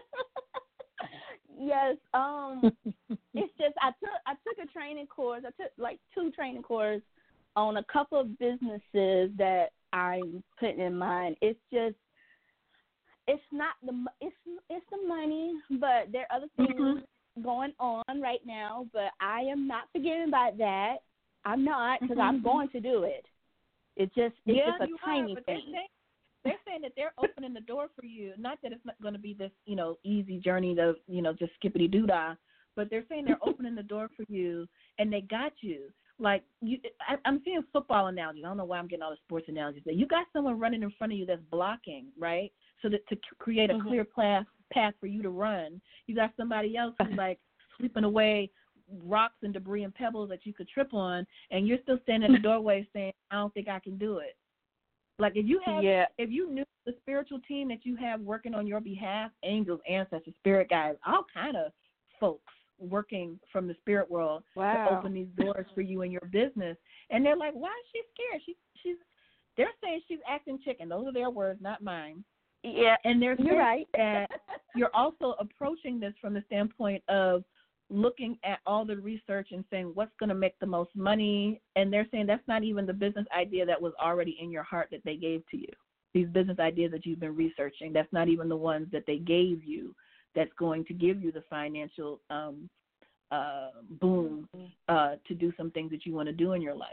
Yes. Um. It's just I took I took a training course. I took like two training courses on a couple of businesses that I'm putting in mind. It's just it's not the it's it's the money, but there are other things mm-hmm. going on right now. But I am not forgetting about that. I'm not because mm-hmm. I'm going to do it. It's just it's yeah, just a you tiny are, but thing. They're saying, they're saying that they're opening the door for you. Not that it's not going to be this you know easy journey to you know just skippity doo dah, but they're saying they're opening the door for you, and they got you. Like you, I, I'm seeing football analogies. I don't know why I'm getting all the sports analogies. That you got someone running in front of you that's blocking, right? So that to create a mm-hmm. clear path path for you to run. You got somebody else who's like sweeping away rocks and debris and pebbles that you could trip on, and you're still standing in the doorway saying, "I don't think I can do it." Like if you have, yeah. if you knew the spiritual team that you have working on your behalf, angels, ancestors, spirit guides, all kind of folks working from the spirit world wow. to open these doors for you in your business. And they're like, why is she scared? She, she's, they're saying she's acting chicken. Those are their words, not mine. Yeah. And they're saying you're right. that you're also approaching this from the standpoint of looking at all the research and saying what's going to make the most money. And they're saying that's not even the business idea that was already in your heart that they gave to you. These business ideas that you've been researching, that's not even the ones that they gave you that's going to give you the financial um, uh, boom uh, to do some things that you want to do in your life.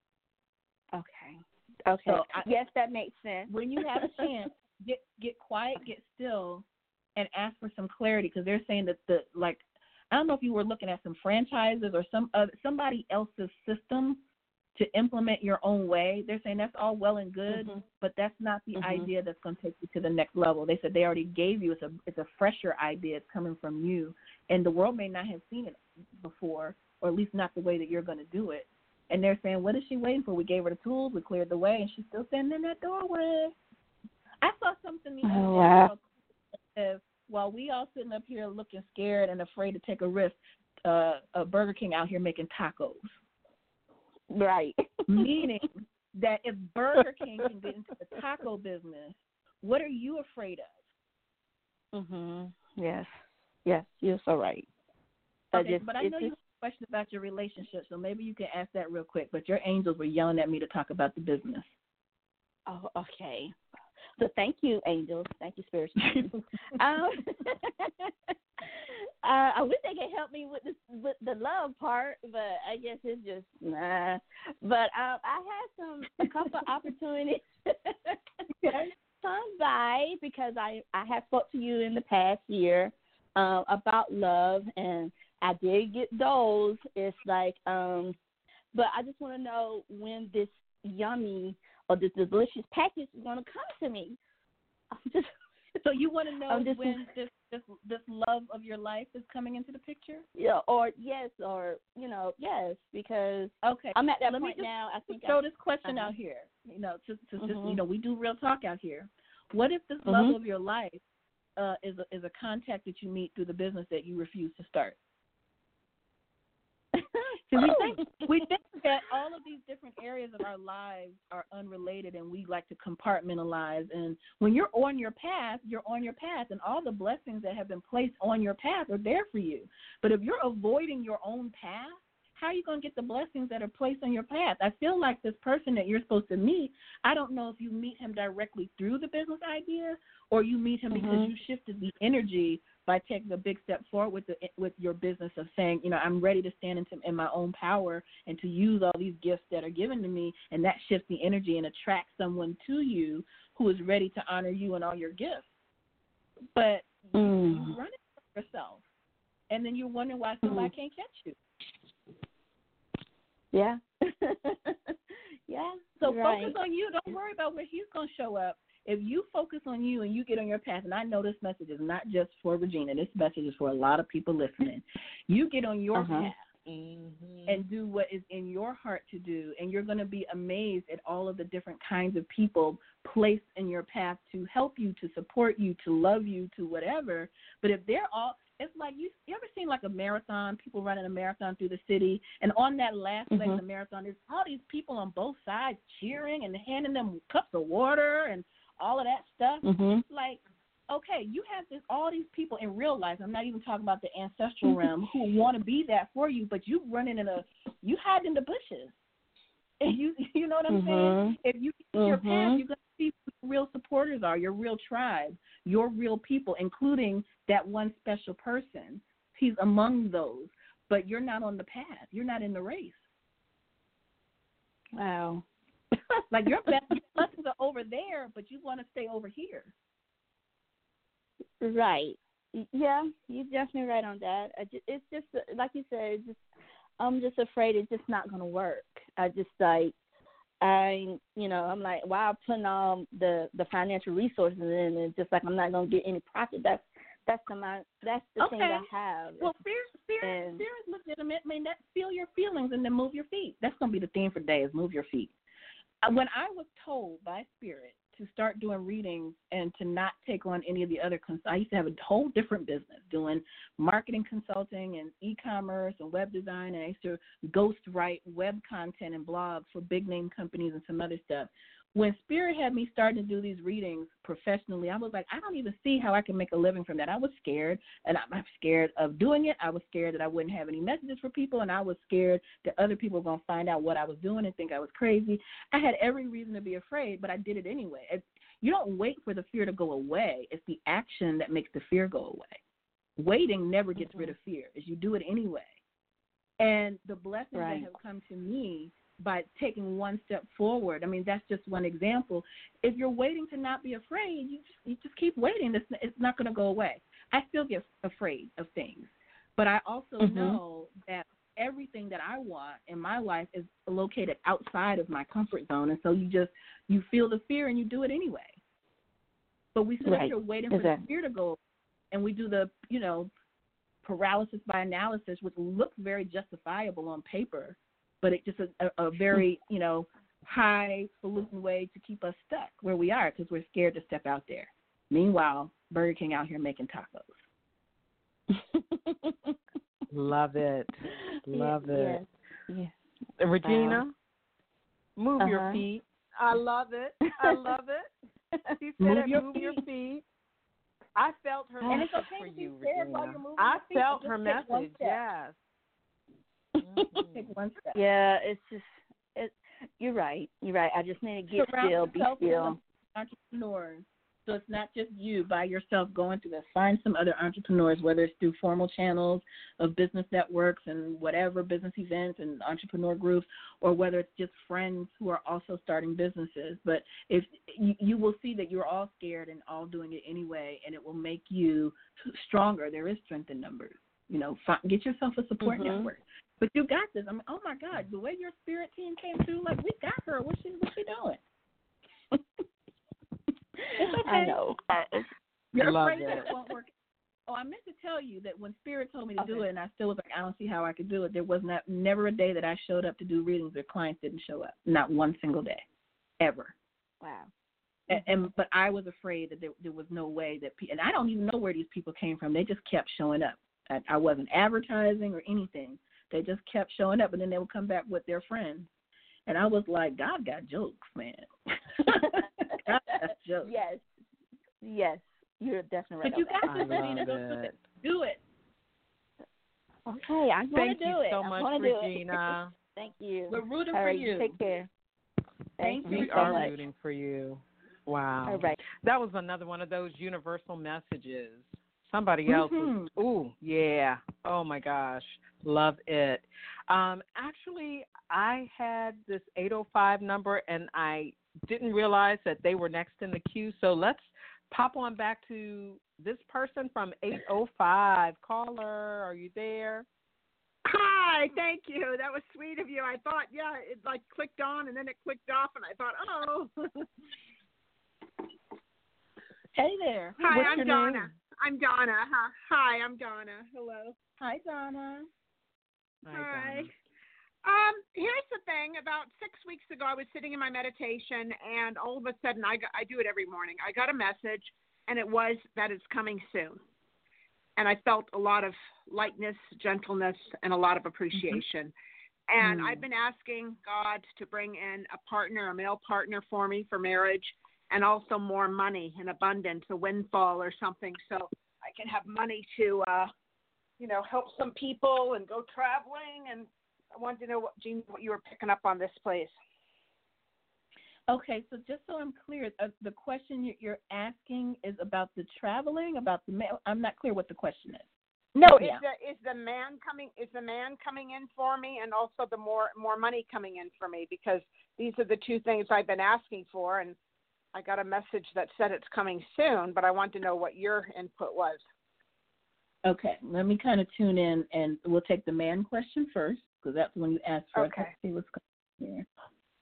Okay. Okay. So I, yes, that makes sense. When you have a chance, get get quiet, get still, and ask for some clarity, because they're saying that the like I don't know if you were looking at some franchises or some uh, somebody else's system to implement your own way. They're saying that's all well and good, mm-hmm. but that's not the mm-hmm. idea that's going to take you to the next level. They said they already gave you. It's a it's a fresher idea. It's coming from you, and the world may not have seen it before, or at least not the way that you're going to do it. And they're saying, what is she waiting for? We gave her the tools. We cleared the way, and she's still standing in that doorway. I saw something the other oh, day. Wow. About, while we all sitting up here looking scared and afraid to take a risk, uh, a Burger King out here making tacos. Right. Meaning that if Burger King can get into the taco business, what are you afraid of? Mhm. Yes. Yes, you're so right. Okay, just, but I know you have a question about your relationship, so maybe you can ask that real quick. But your angels were yelling at me to talk about the business. Oh, okay. So thank you, angels. Thank you, spiritual. um, uh, I wish they could help me with the with the love part, but I guess it's just nah. But um, I had some a couple opportunities come by because I I have spoke to you in the past year uh, about love, and I did get those. It's like um, but I just want to know when this yummy or this delicious package is going to come to me. I'm just, so you want to know just, when this, this this love of your life is coming into the picture? Yeah, or yes, or, you know, yes, because okay. I'm at that Let point me just now. I think throw I, this question uh-huh. out here. You know, to, to mm-hmm. just, you know, we do real talk out here. What if this mm-hmm. love of your life uh, is, a, is a contact that you meet through the business that you refuse to start? See, we think we think that all of these different areas of our lives are unrelated, and we like to compartmentalize. And when you're on your path, you're on your path, and all the blessings that have been placed on your path are there for you. But if you're avoiding your own path, how are you going to get the blessings that are placed on your path? I feel like this person that you're supposed to meet, I don't know if you meet him directly through the business idea, or you meet him mm-hmm. because you shifted the energy by taking a big step forward with the, with your business of saying, you know, I'm ready to stand into, in my own power and to use all these gifts that are given to me, and that shifts the energy and attracts someone to you who is ready to honor you and all your gifts. But mm. you run it for yourself, and then you're wondering why somebody mm. can't catch you. Yeah. yeah. So right. focus on you. Don't worry about where he's going to show up. If you focus on you and you get on your path, and I know this message is not just for Regina, this message is for a lot of people listening. You get on your uh-huh. path mm-hmm. and do what is in your heart to do, and you're going to be amazed at all of the different kinds of people placed in your path to help you, to support you, to love you, to whatever. But if they're all it's like you you ever seen like a marathon, people running a marathon through the city, and on that last mm-hmm. leg of the marathon, there's all these people on both sides cheering and handing them cups of water and all of that stuff. Mm-hmm. Like, okay, you have this all these people in real life. I'm not even talking about the ancestral realm who want to be that for you, but you running in a you hide in the bushes. And you you know what I'm mm-hmm. saying? If you see your mm-hmm. path, you're gonna see who your real supporters are, your real tribe, your real people, including that one special person. He's among those, but you're not on the path. You're not in the race. Wow. Like your best your lessons are over there, but you want to stay over here. Right. Yeah, you're definitely right on that. I just, it's just like you said. It's just I'm just afraid it's just not going to work. I just like I you know I'm like why I'm putting all the the financial resources in, and it's just like I'm not going to get any profit. That's that's the my that's the okay. thing I have. Well, fear fear and, fear is legitimate. I mean, that feel your feelings and then move your feet. That's going to be the theme for today is move your feet. When I was told by Spirit to start doing readings and to not take on any of the other, cons- I used to have a whole different business doing marketing consulting and e-commerce and web design, and I used to ghost write web content and blogs for big name companies and some other stuff. When Spirit had me starting to do these readings professionally, I was like, I don't even see how I can make a living from that. I was scared, and I'm scared of doing it. I was scared that I wouldn't have any messages for people, and I was scared that other people were going to find out what I was doing and think I was crazy. I had every reason to be afraid, but I did it anyway. It, you don't wait for the fear to go away. It's the action that makes the fear go away. Waiting never gets mm-hmm. rid of fear. Is you do it anyway. And the blessings right. that have come to me by taking one step forward. I mean, that's just one example. If you're waiting to not be afraid, you just, you just keep waiting. It's, it's not going to go away. I still get afraid of things, but I also mm-hmm. know that everything that I want in my life is located outside of my comfort zone, and so you just you feel the fear and you do it anyway. But we sit right. here waiting exactly. for the fear to go, and we do the you know paralysis by analysis, which looks very justifiable on paper. But it's just a, a, a very, you know, high-falutin way to keep us stuck where we are because we're scared to step out there. Meanwhile, Burger King out here making tacos. Love it. Love yeah, it. Yeah. Yeah. Regina, wow. move uh-huh. your feet. I love it. I love it. She said move it, your move feet. your feet. I felt her and message it's okay for to be you, scared Regina. while you're moving I your feet. felt Just her take one message, step. yes. Mm-hmm. Take one step. Yeah, it's just, it, you're right. You're right. I just need to get Surround still, be yourself with still. entrepreneurs. So it's not just you by yourself going through this. Find some other entrepreneurs, whether it's through formal channels of business networks and whatever business events and entrepreneur groups, or whether it's just friends who are also starting businesses. But if you, you will see that you're all scared and all doing it anyway, and it will make you stronger. There is strength in numbers. You know, find, get yourself a support mm-hmm. network. But you got this. I mean, oh my God, the way your spirit team came through, like we got her. What's she, what's she doing? It's okay. I know. You're Love afraid it. that it won't work. Oh, I meant to tell you that when Spirit told me to okay. do it, and I still was like, I don't see how I could do it. There was not never a day that I showed up to do readings where clients didn't show up. Not one single day, ever. Wow. And, and but I was afraid that there, there was no way that, pe- and I don't even know where these people came from. They just kept showing up. I, I wasn't advertising or anything. They just kept showing up, and then they would come back with their friends. And I was like, God got jokes, man. God got jokes. Yes. Yes. You're definitely right. But you on got that. this, Regina. Go do it. Do it. Okay, I'm going to do you it. so I'm much, going to do Regina. it. Thank you. We're rooting All for right, you. Take care. Thank Thank you We so are much. rooting for you. Wow. All right. That was another one of those universal messages. Somebody else mm-hmm. was, ooh, yeah. Oh, my gosh. Love it. Um, actually, I had this eight oh five number, and I didn't realize that they were next in the queue. So let's pop on back to this person from eight oh five. Caller, are you there? Hi, thank you. That was sweet of you. I thought, yeah, it like clicked on, and then it clicked off, and I thought, oh. Hey there. Hi, What's I'm your Donna. name? I'm Donna. Hi, Hi, I'm Donna. Hello. Hi, Donna. Hi, Hi. Donna. Um, here's the thing. About six weeks ago, I was sitting in my meditation, and all of a sudden, I, got, I do it every morning. I got a message, and it was that it's coming soon. and I felt a lot of lightness, gentleness, and a lot of appreciation. Mm-hmm. And mm. I've been asking God to bring in a partner, a male partner for me for marriage, and also more money in abundance, a windfall or something, so I can have money to, uh, you know, help some people and go traveling. And I wanted to know, what, Jean, what you were picking up on this place. Okay, so just so I'm clear, uh, the question you're asking is about the traveling, about the mail. I'm not clear what the question is. No, yeah. is the is the man coming? Is the man coming in for me, and also the more more money coming in for me? Because these are the two things I've been asking for, and I got a message that said it's coming soon. But I want to know what your input was. Okay, let me kind of tune in, and we'll take the man question first, because that's the one you asked for. Okay. Let's see what's going on here.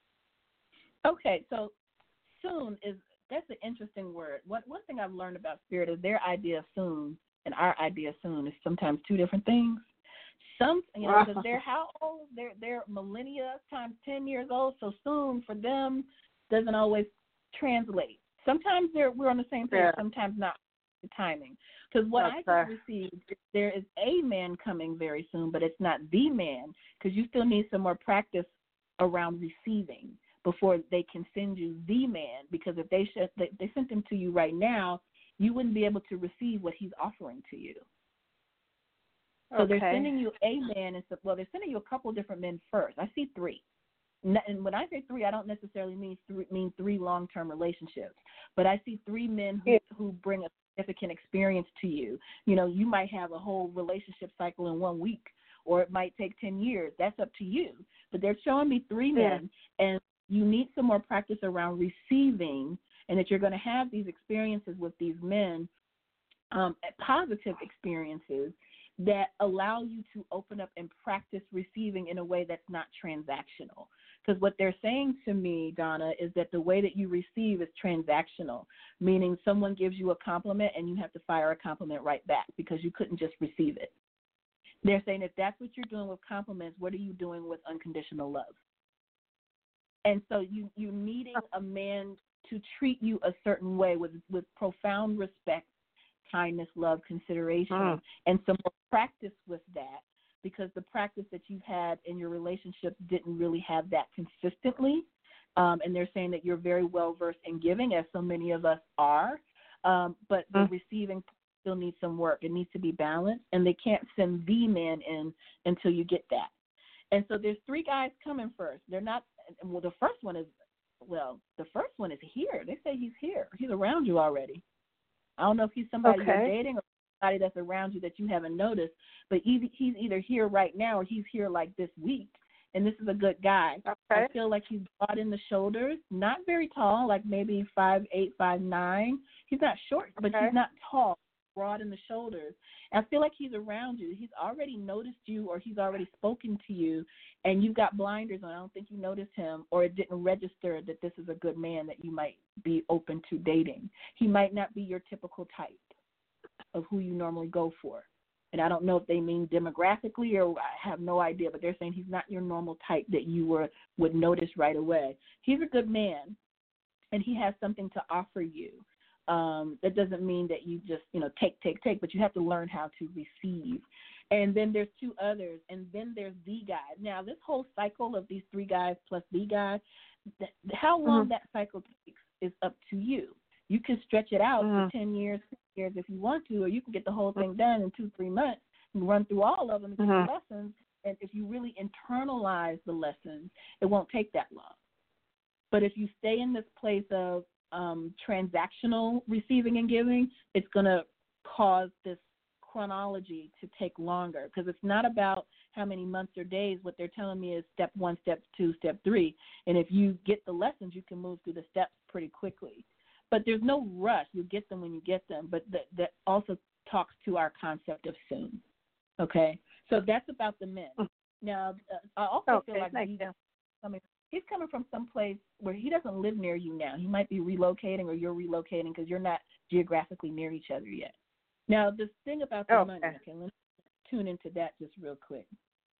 Okay, so soon is, that's an interesting word. What One thing I've learned about spirit is their idea of soon and our idea of soon is sometimes two different things. Some, you know, because they're how old? They're, they're millennia times ten years old, so soon for them doesn't always translate. Sometimes they're, we're on the same page, yeah. Sometimes not. The timing. Because what that's I just received, there is a man coming very soon, but it's not the man, because you still need some more practice around receiving before they can send you the man, because if they sh- they, they sent him to you right now, you wouldn't be able to receive what he's offering to you. So okay. They're sending you a man, and so, well, they're sending you a couple different men first. I see three. And when I say three, I don't necessarily mean three, mean three long-term relationships, but I see three men who, who bring a significant experience to you. You know, you might have a whole relationship cycle in one week, or it might take ten years. That's up to you. But they're showing me three men, yeah. and you need some more practice around receiving, and that you're going to have these experiences with these men, um, positive experiences that allow you to open up and practice receiving in a way that's not transactional. Because what they're saying to me, Donna, is that the way that you receive is transactional, meaning someone gives you a compliment and you have to fire a compliment right back because you couldn't just receive it. They're saying if that's what you're doing with compliments, what are you doing with unconditional love? And so you, you needing a man to treat you a certain way with, with profound respect, kindness, love, consideration, mm. and some more practice with that, because the practice that you've had in your relationship didn't really have that consistently. Um, and they're saying that you're very well-versed in giving, as so many of us are, um, but the mm. receiving still needs some work. It needs to be balanced, and they can't send the man in until you get that. And so there's three guys coming first. They're not, well, the first one is, well, the first one is here. They say he's here. He's around you already. I don't know if he's somebody okay. you're dating or somebody that's around you that you haven't noticed, but he's either here right now or he's here like this week, and this is a good guy. Okay. I feel like he's broad in the shoulders, not very tall, like maybe five eight, five nine. He's not short, but okay. he's not tall, broad in the shoulders. I feel like he's around you. He's already noticed you, or he's already spoken to you, and you've got blinders on. I don't think you noticed him, or it didn't register that this is a good man that you might be open to dating. He might not be your typical type of who you normally go for. And I don't know if they mean demographically, or I have no idea, but they're saying he's not your normal type that you were would notice right away. He's a good man, and he has something to offer you. Um, that doesn't mean that you just, you know, take, take, take, but you have to learn how to receive. And then there's two others, and then there's the guy. Now, this whole cycle of these three guys plus the guy, th- how long mm-hmm. that cycle takes is up to you. You can stretch it out mm-hmm. for ten years, years if you want to, or you can get the whole thing done in two, three months and run through all of them and get mm-hmm. the lessons. And if you really internalize the lessons, it won't take that long. But if you stay in this place of um, transactional receiving and giving, it's going to cause this chronology to take longer, because it's not about how many months or days. What they're telling me is step one, step two, step three. And if you get the lessons, you can move through the steps pretty quickly. But there's no rush. You get them when you get them. But that, that also talks to our concept of soon. Okay? So that's about the men. Now, uh, I also okay, feel like he's coming, he's coming from some place where he doesn't live near you now. He might be relocating, or you're relocating, because you're not geographically near each other yet. Now, this thing about the okay. money, okay, let me tune into that just real quick.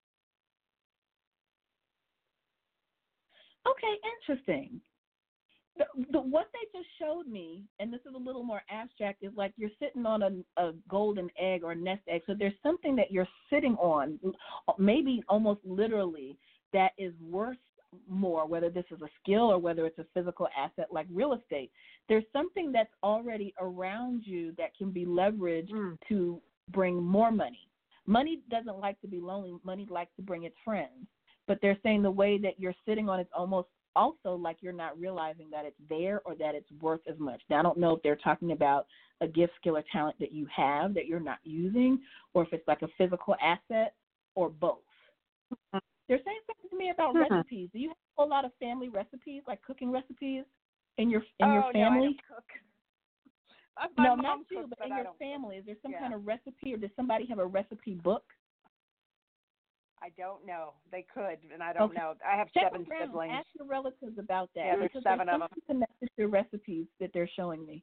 Okay, interesting. the, the, what they just showed me, and this is a little more abstract, is like you're sitting on a, a golden egg or nest egg. So there's something that you're sitting on, maybe almost literally, that is worth more, whether this is a skill or whether it's a physical asset like real estate. There's something that's already around you that can be leveraged mm. to bring more money. Money doesn't like to be lonely. Money likes to bring its friends. But they're saying the way that you're sitting on it's almost also like you're not realizing that it's there or that it's worth as much. Now, I don't know if they're talking about a gift, skill, or talent that you have that you're not using, or if it's like a physical asset, or both. They're saying something to me about mm-hmm. recipes. Do you have a lot of family recipes, like cooking recipes in your in oh, your family? No, I don't cook. My no, mom not you, cooks, but in but your family. Is there some yeah. kind of recipe, or does somebody have a recipe book? I don't know. They could, and I don't okay. know. I have Check seven around. siblings. Ask your relatives about that. Yeah, there's because seven there's of them. Connected to recipes that they're showing me.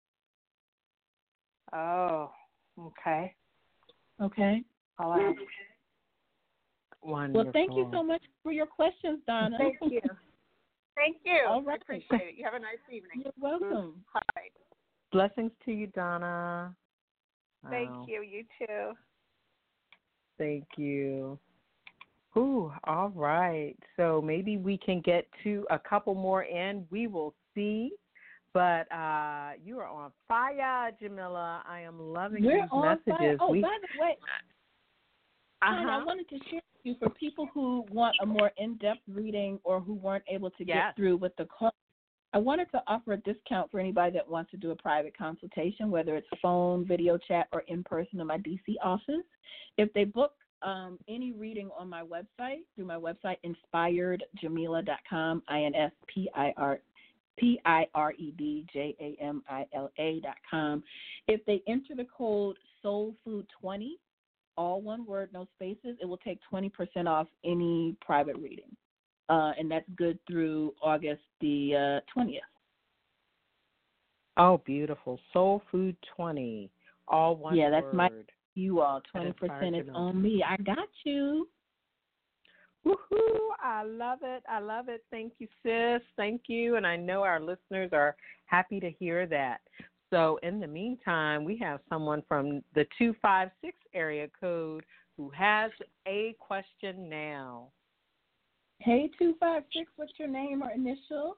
Oh, okay. Okay. I'll ask. Wonderful. Well, thank you so much for your questions, Donna. Thank you. Thank you. All right. I appreciate it. You have a nice evening. You're welcome. Hi. Blessings to you, Donna. Thank wow. you. You too. Thank you. Ooh, all right. So maybe we can get to a couple more in. We will see. But uh, you are on fire, Jamila. I am loving We're these on messages. Fire. Oh, we... by the way, uh-huh. I wanted to share with you for people who want a more in-depth reading or who weren't able to yes. get through with the call. I wanted to offer a discount for anybody that wants to do a private consultation, whether it's phone, video chat, or in person in my D C office. If they book um, any reading on my website, through my website, inspired jamila dot com, I N S P I R P I R E D J A M I L A dot com. If they enter the code soul food twenty, all one word, no spaces, it will take twenty percent off any private reading. Uh, and that's good through August the uh, twentieth. Oh, beautiful. Soul Food twenty, all one yeah, word. Yeah, that's my you all. twenty percent is on me. I got you. Woohoo! I love it. I love it. Thank you, sis. Thank you. And I know our listeners are happy to hear that. So in the meantime, we have someone from the two five six area code who has a question now. Hey, two five six, what's your name or initial?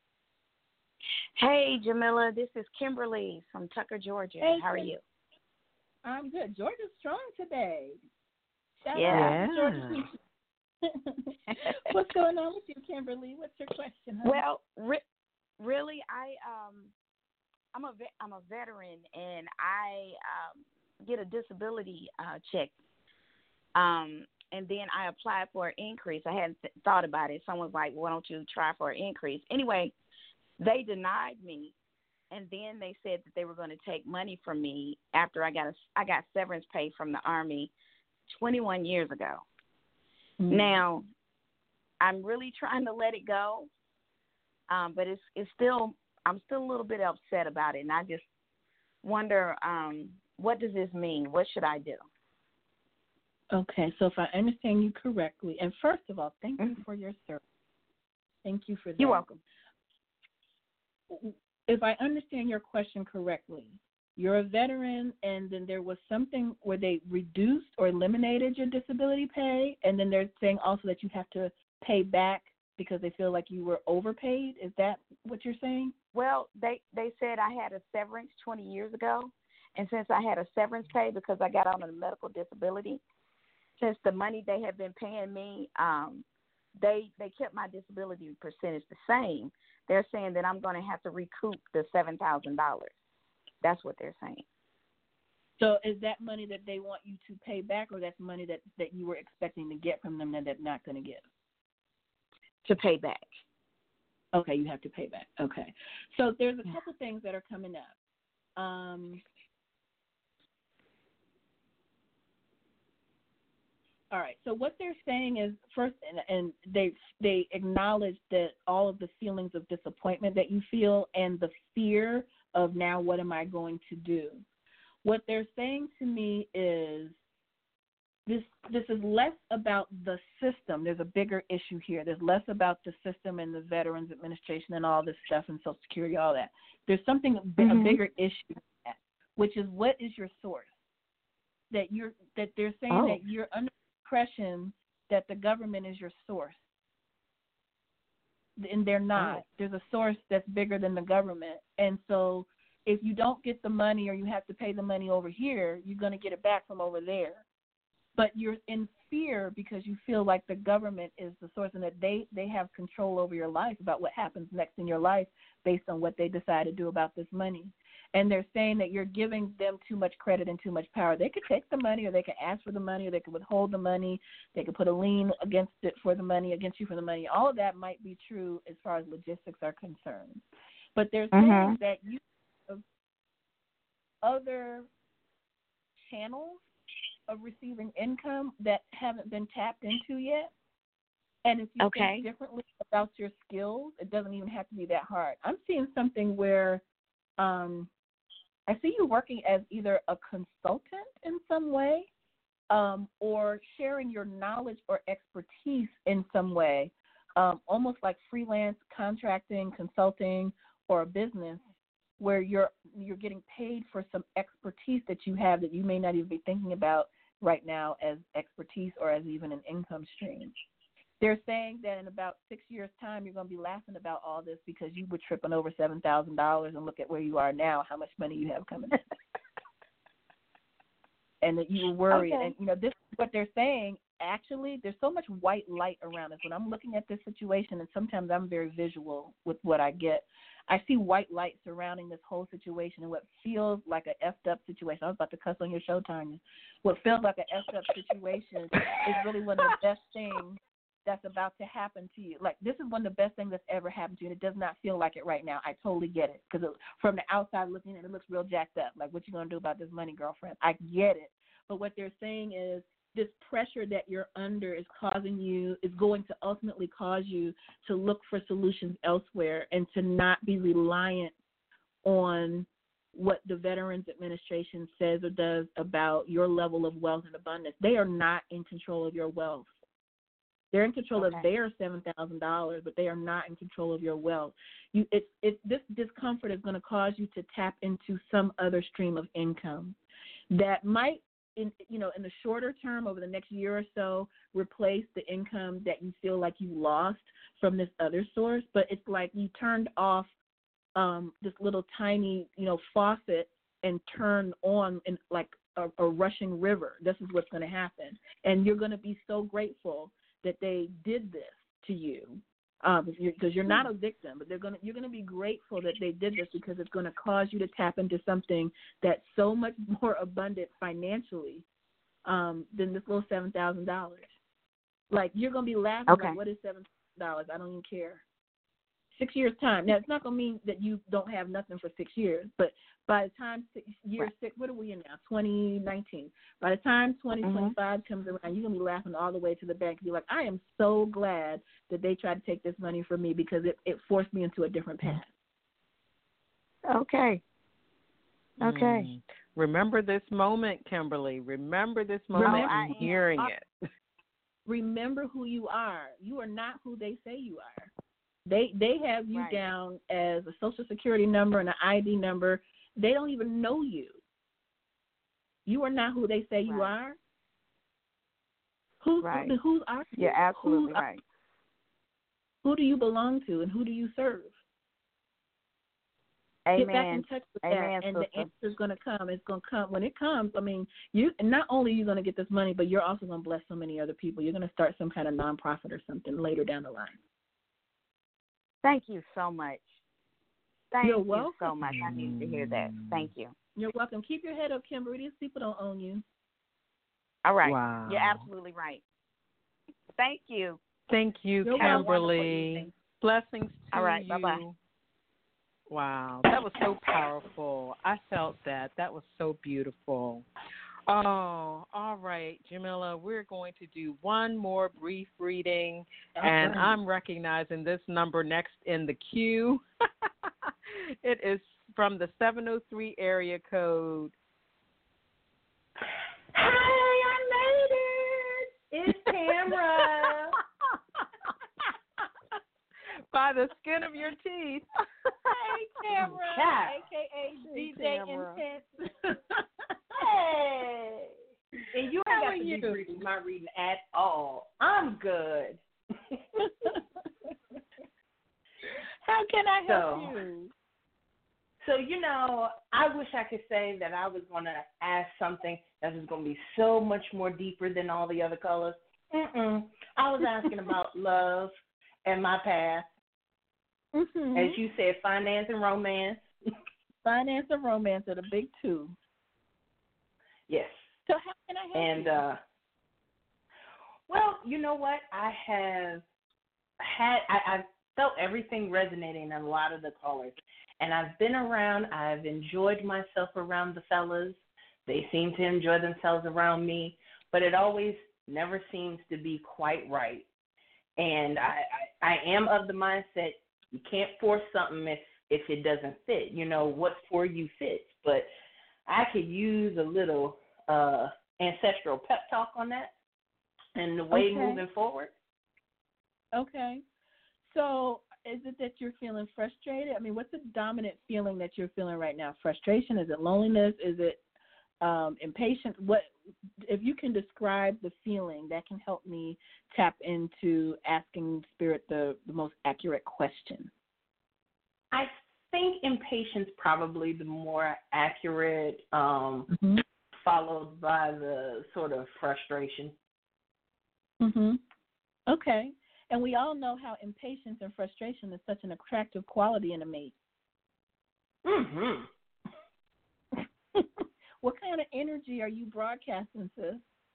Hey, Jamila, this is Kimberly from Tucker, Georgia. Hey, how are you? I'm good. Georgia's strong today. Shout yeah. out to Georgia. What's going on with you, Kimberly? What's your question? Huh? Well, re- really, I um, I'm a ve- I'm a veteran, and I um, get a disability uh, check. Um, and then I applied for an increase. I hadn't th- thought about it. Someone's like, "Why don't you try for an increase?" Anyway, they denied me, and then they said that they were going to take money from me after I got a, I got severance pay from the Army twenty-one years ago. Mm-hmm. Now, I'm really trying to let it go, um, but it's it's still I'm still a little bit upset about it, and I just wonder um, what does this mean? What should I do? Okay, so if I understand you correctly, and first of all, thank mm-hmm. you for your service. Thank you for that. You're welcome. If I understand your question correctly, you're a veteran, and then there was something where they reduced or eliminated your disability pay, and then they're saying also that you have to pay back because they feel like you were overpaid. Is that what you're saying? Well, they, they said I had a severance twenty years ago, and since I had a severance pay because I got on a medical disability, since the money they have been paying me, um, they they kept my disability percentage the same. They're saying that I'm going to have to recoup the seven thousand dollars. That's what they're saying. So is that money that they want you to pay back, or that's money that, that you were expecting to get from them that they're not going to give? To pay back. Okay, you have to pay back. Okay. So there's a couple things that are coming up. Um, all right. So what they're saying is, first, and, and they they acknowledge that all of the feelings of disappointment that you feel and the fear of now what am I going to do? What they're saying to me is this this is less about the system. There's a bigger issue here. There's less about the system and the Veterans Administration and all this stuff and Social Security, all that. There's something mm-hmm. a bigger issue, at, which is what is your source? That you're that they're saying oh. that you're under the impression that the government is your source, and they're not. Oh. There's a source that's bigger than the government, and so if you don't get the money or you have to pay the money over here, you're going to get it back from over there. But you're in fear because you feel like the government is the source and that they, they have control over your life, about what happens next in your life based on what they decide to do about this money. And they're saying that you're giving them too much credit and too much power. They could take the money, or they could ask for the money, or they could withhold the money. They could put a lien against it for the money, against you for the money. All of that might be true as far as logistics are concerned. But they're saying mm-hmm. that you have other channels of receiving income that haven't been tapped into yet. And if you okay. think differently about your skills, it doesn't even have to be that hard. I'm seeing something where um, I see you working as either a consultant in some way um, or sharing your knowledge or expertise in some way, um, almost like freelance contracting, consulting, or a business, where you're you're getting paid for some expertise that you have that you may not even be thinking about right now as expertise or as even an income stream. They're saying that in about six years' time, you're going to be laughing about all this because you were tripping over seven thousand dollars, and look at where you are now, how much money you have coming in. And that you were worried. Okay. And, you know, this is what they're saying. Actually, there's so much white light around us. When I'm looking at this situation, and sometimes I'm very visual with what I get, I see white light surrounding this whole situation, and what feels like an effed up situation. I was about to cuss on your show, Tanya. What feels like an effed up situation is really one of the best things that's about to happen to you. Like, this is one of the best things that's ever happened to you, and it does not feel like it right now. I totally get it, because from the outside looking in, it looks real jacked up. Like, what you going to do about this money, girlfriend? I get it. But what they're saying is this pressure that you're under is causing you, is going to ultimately cause you to look for solutions elsewhere and to not be reliant on what the Veterans Administration says or does about your level of wealth and abundance. They are not in control of your wealth. They're in control okay. of their seven thousand dollars, but they are not in control of your wealth. You, it, it, this discomfort is going to cause you to tap into some other stream of income that might, in you know, in the shorter term, over the next year or so, replace the income that you feel like you lost from this other source. But it's like you turned off um, this little tiny, you know, faucet and turned on in like a, a rushing river. This is what's going to happen, and you're going to be so grateful that they did this to you, um, because you're, you're not a victim, but they're gonna you're gonna be grateful that they did this, because it's going to cause you to tap into something that's so much more abundant financially um, than this little seven thousand dollars. Like, you're gonna be laughing okay. like, what is seven thousand dollars? I don't even care. Six years time. Now, it's not gonna mean that you don't have nothing for six years, but by the time six, year right. six, what are we in now? twenty nineteen. By the time twenty twenty-five mm-hmm. comes around, you're going to be laughing all the way to the bank and be like, I am so glad that they tried to take this money from me, because it, it forced me into a different path. Okay. Okay. Mm. Remember this moment, Kimberly. Remember this moment Remember, and hearing I, it. Remember who you are. You are not who they say you are. They they have you right. down as a Social Security number and an I D number. They don't even know you. You are not who they say you right. are. Who, right. who, who are you? You're absolutely who, right. Who do you belong to, and who do you serve? Amen. Get back in touch with Amen, that, and sister. the answer is going to come. It's going to come. When it comes, I mean, you not only are you going to get this money, but you're also going to bless so many other people. You're going to start some kind of nonprofit or something later down the line. Thank you so much. Thank You're you welcome. so much. I need to hear that. Thank you. You're welcome. Keep your head up, Kimberly. These people don't own you. All right. Wow. You're absolutely right. Thank you. Thank you, You're Kimberly. Blessings to All right. you. Bye-bye. Wow. That was so powerful. I felt that. That was so beautiful. Oh, all right, Jamila, we're going to do one more brief reading, okay. and I'm recognizing this number next in the queue. It is from the seven oh three area code. Hey, I made It's Tamra. By the skin of your teeth. Hey, Tamra, Yeah. a k a. Hey, D J Tamra. Intense. Hey. And you How ain't are got to you? be reading my reading at all. I'm good. How can I help So- you? So, you know, I wish I could say that I was going to ask something that was going to be so much more deeper than all the other colors. Mm-mm. I was asking about love and my path. Mm-hmm. As you said, finance and romance. Finance and romance are the big two. Yes. So how can I help And, you? uh, well, you know what? I have had, I, I've felt everything resonating in a lot of the callers. And I've been around, I've enjoyed myself around the fellas. They seem to enjoy themselves around me, but it always never seems to be quite right. And I, I, I am of the mindset you can't force something if, if it doesn't fit. You know, what's for you fits. But I could use a little uh, ancestral pep talk on that and the way Okay. moving forward. Okay. So is it that you're feeling frustrated? I mean, what's the dominant feeling that you're feeling right now? Frustration? Is it loneliness? Is it um, impatience? What, if you can describe the feeling, that can help me tap into asking Spirit the, the most accurate question. I think impatience probably the more accurate, um, Mm-hmm. followed by the sort of frustration. Mm-hmm. Okay. And we all know how impatience and frustration is such an attractive quality in a mate. Mm-hmm. What kind of energy are you broadcasting, sis?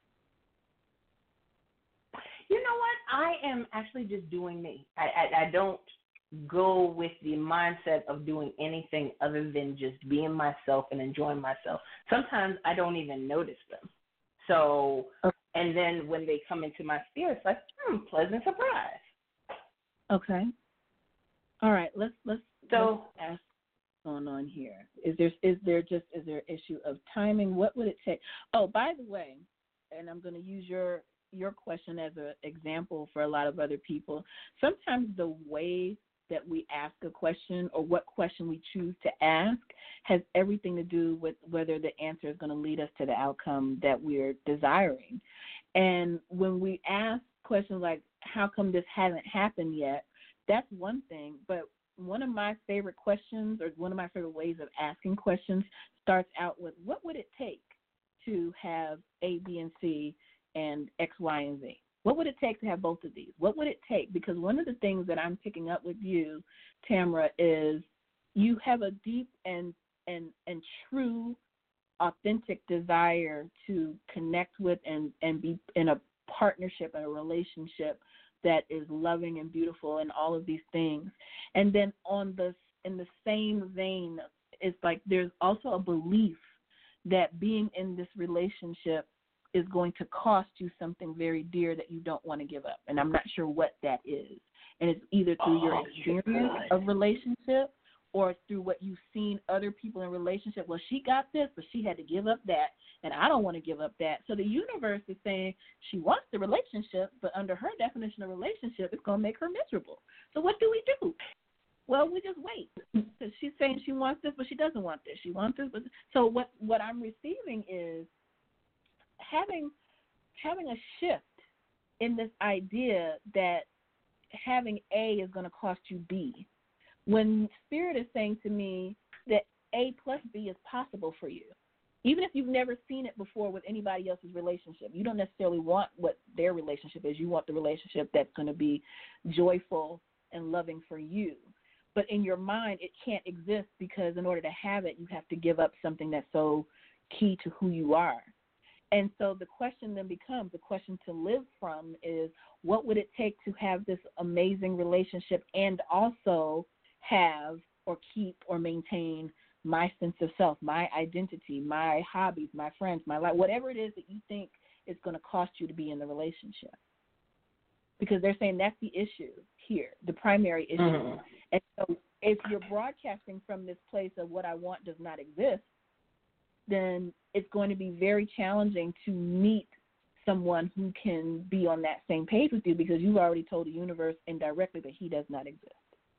You know what? I am actually just doing me. I, I, I don't go with the mindset of doing anything other than just being myself and enjoying myself. Sometimes I don't even notice them. So, and then when they come into my spirit, it's like, hmm, pleasant surprise. Okay. All right. Let's let's, So, let's ask what's going on here. Is there is there just is there an issue of timing? What would it take? Oh, by the way, and I'm going to use your your question as an example for a lot of other people. Sometimes the way that we ask a question or what question we choose to ask has everything to do with whether the answer is going to lead us to the outcome that we're desiring. And when we ask questions like, how come this hasn't happened yet, that's one thing. But one of my favorite questions, or one of my favorite ways of asking questions, starts out with, what would it take to have A, B, and C and X, Y, and Z? What would it take to have both of these? What would it take? Because one of the things that I'm picking up with you, Tamra, is you have a deep and and and true, authentic desire to connect with and, and be in a partnership and a relationship that is loving and beautiful and all of these things. And then on the in the same vein, it's like there's also a belief that being in this relationship is going to cost you something very dear that you don't want to give up. And I'm not sure what that is. And it's either through Oh, your experience of relationship or through what you've seen other people in relationship. Well, she got this, but she had to give up that, and I don't want to give up that. So the universe is saying she wants the relationship, but under her definition of relationship, it's going to make her miserable. So what do we do? Well, we just wait, because she's saying she wants this, but she doesn't want this. She wants this, but so what? What I'm receiving is having having a shift in this idea that having A is going to cost you B. When Spirit is saying to me that A plus B is possible for you, even if you've never seen it before with anybody else's relationship, you don't necessarily want what their relationship is. You want the relationship that's going to be joyful and loving for you. But in your mind, it can't exist because in order to have it, you have to give up something that's so key to who you are. And so the question then becomes, the question to live from is, what would it take to have this amazing relationship and also have or keep or maintain my sense of self, my identity, my hobbies, my friends, my life, whatever it is that you think is going to cost you to be in the relationship. Because they're saying that's the issue here, the primary issue. Mm-hmm. And so if you're broadcasting from this place of what I want does not exist, then it's going to be very challenging to meet someone who can be on that same page with you, because you've already told the universe indirectly that he does not exist.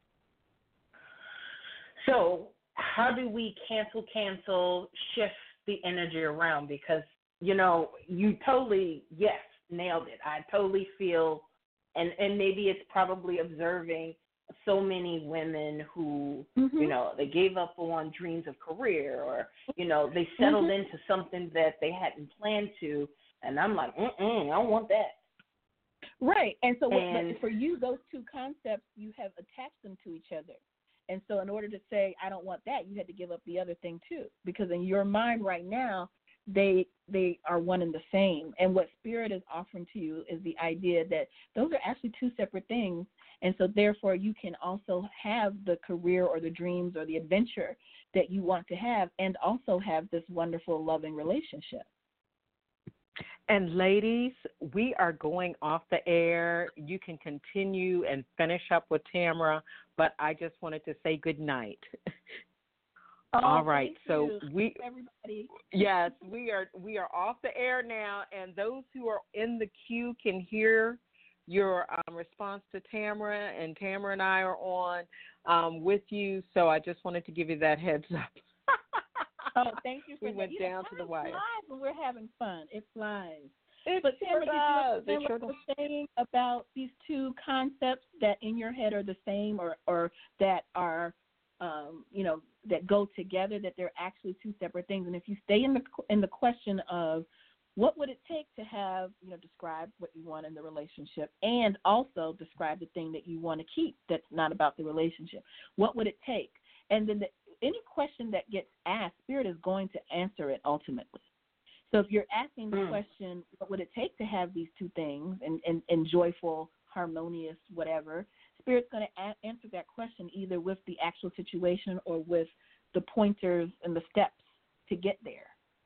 So how do we cancel, cancel, shift the energy around? Because, you know, you totally, yes, nailed it. I totally feel, and, and maybe it's probably observing so many women who, mm-hmm. you know, they gave up on dreams of career, or, you know, they settled mm-hmm. into something that they hadn't planned to. And I'm like, mm-mm, I don't want that. Right. And so and, what, for you, those two concepts, you have attached them to each other. And so in order to say, I don't want that, you had to give up the other thing too. Because in your mind right now, they they are one and the same. And what Spirit is offering to you is the idea that those are actually two separate things. And so therefore you can also have the career or the dreams or the adventure that you want to have, and also have this wonderful, loving relationship. And ladies, we are going off the air. You can continue and finish up with Tamara, but I just wanted to say good night. Oh, all right, so you. we everybody. Yes, we are we are off the air now, and those who are in the queue can hear your um, response to Tamara, and Tamara and I are on um, with you. So I just wanted to give you that heads up. Oh, thank you for we that. went You down know, to the wire. It flies when we're having fun. It flies. It but sure Tamara, does. did you It sure what was saying about these two concepts that in your head are the same, or, or that are, um, you know, that go together, that they're actually two separate things? And if you stay in the in the question of what would it take to have, you know, describe what you want in the relationship, and also describe the thing that you want to keep that's not about the relationship. What would it take? And then the, any question that gets asked, Spirit is going to answer it ultimately. So if you're asking the mm. question, what would it take to have these two things, and, and, and joyful, harmonious, whatever, Spirit's going to a- answer that question either with the actual situation or with the pointers and the steps to get there.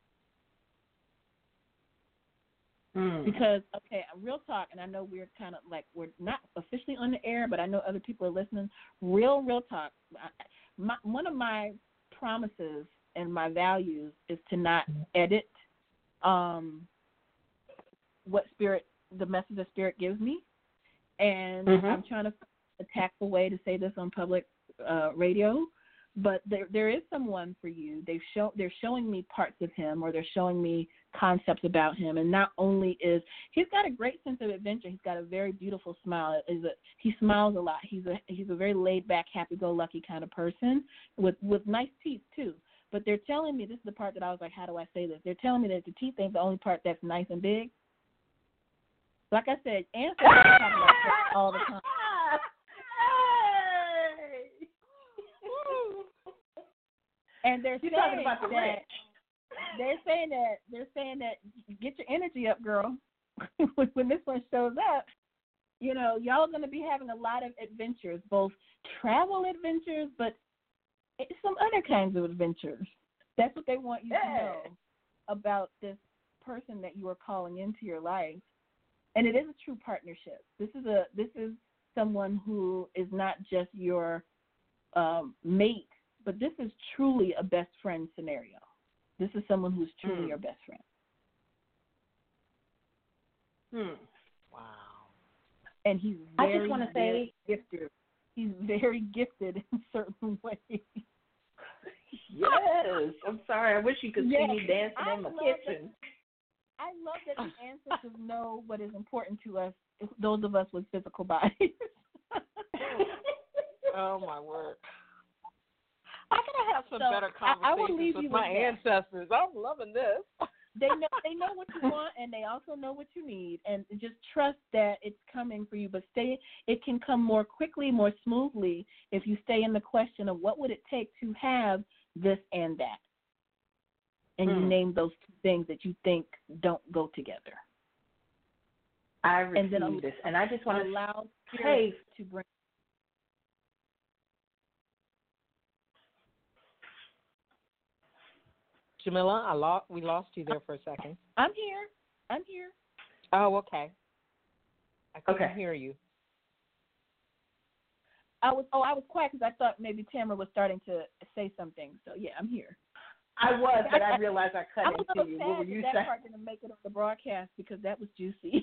Mm. Because, okay, real talk, and I know we're kind of like, we're not officially on the air, but I know other people are listening. Real, real talk. I, my, one of my promises and my values is to not edit um, what Spirit, the message that Spirit gives me. And mm-hmm. I'm trying to find a tactful way to say this on public uh, radio. But there, there is someone for you. They've show, they're showing me parts of him, or they're showing me concepts about him. And not only is he's got a great sense of adventure, he's got a very beautiful smile. Is a, he smiles a lot. He's a he's a very laid back, happy go lucky kind of person with with nice teeth too. But they're telling me, this is the part that I was like, how do I say this? They're telling me that the teeth ain't the only part that's nice and big. Like I said, ancestors talk about that all the time. And they're You're saying about the that rich. they're saying that they're saying that get your energy up, girl. when, when this one shows up, you know, y'all are going to be having a lot of adventures, both travel adventures, but some other kinds of adventures. That's what they want you yeah. to know about this person that you are calling into your life. And it is a true partnership. This is a this is someone who is not just your um, mate, but this is truly a best friend scenario. This is someone who's truly mm. your best friend. Hmm. Wow. And he's very, I just want to say, gifted. He's very gifted in certain ways. Yes. I'm sorry. I wish you could yes. see me dancing I in my love kitchen. That, I love that the ancestors know what is important to us, those of us with physical bodies. Oh, my word. I gotta have some so better conversations with my with ancestors. I'm loving this. They know they know what you want, and they also know what you need, and just trust that it's coming for you. But stay, it can come more quickly, more smoothly if you stay in the question of what would it take to have this and that, and mm. you name those two things that you think don't go together. I receive and then this, and I just want to allow Spirit to bring. Jamila, I lost, we lost you there for a second. I'm here. I'm here. Oh, okay. I couldn't okay. hear you. I was oh I was quiet because I thought maybe Tamara was starting to say something. So yeah, I'm here. I was, but I realized I cut I'm a into little you. sad What were that you that saying? part didn't make it on the broadcast because that was juicy.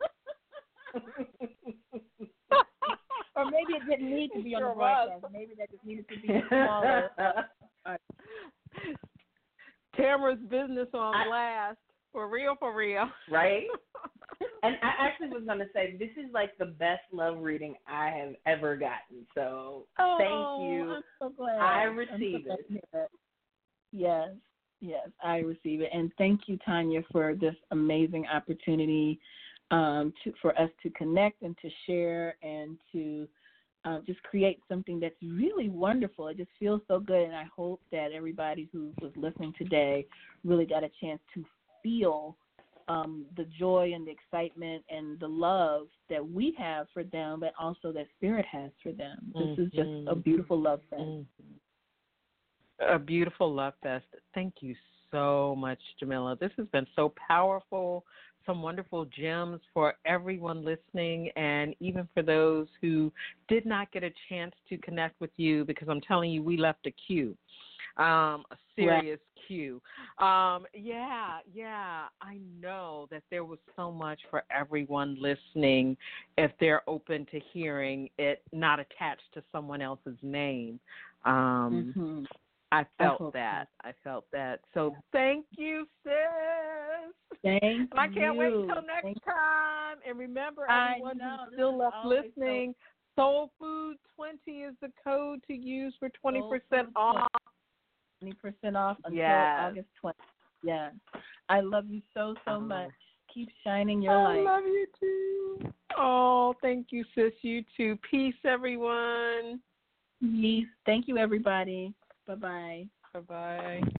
Or maybe it didn't need to be on Sure the broadcast. was. Maybe that just needed to be smaller. Uh, Tamara's business on I- blast. For real, for real. Right? And I actually was going to say, this is like the best love reading I have ever gotten. So oh, thank you. I'm so glad. I I'm so receive glad it. to hear that. Yes, yes, I receive it. And thank you, Tanya, for this amazing opportunity um, to, for us to connect and to share and to uh, just create something that's really wonderful. It just feels so good. And I hope that everybody who was listening today really got a chance to feel um, the joy and the excitement and the love that we have for them, but also that Spirit has for them. This mm-hmm. is just a beautiful love fest. Mm-hmm. A beautiful love fest. Thank you so much, Jamila. This has been so powerful, some wonderful gems for everyone listening, and even for those who did not get a chance to connect with you, because I'm telling you, we left a queue. Um, a serious right. queue. Um, yeah, yeah, I know that there was so much for everyone listening if they're open to hearing it not attached to someone else's name. Um, mm-hmm. I felt I that. So. I felt that. So thank you, sis. Thank and I can't you. wait until next thank time. And remember, I everyone know, who's still left listening, so- Soul Food twenty is the code to use for twenty percent off. twenty percent off until yes. August twentieth. Yeah. I love you so, so oh. much. Keep shining your I light. I love you too. Oh, thank you, sis. You too. Peace, everyone. Peace. Thank you, everybody. Bye-bye. Bye-bye.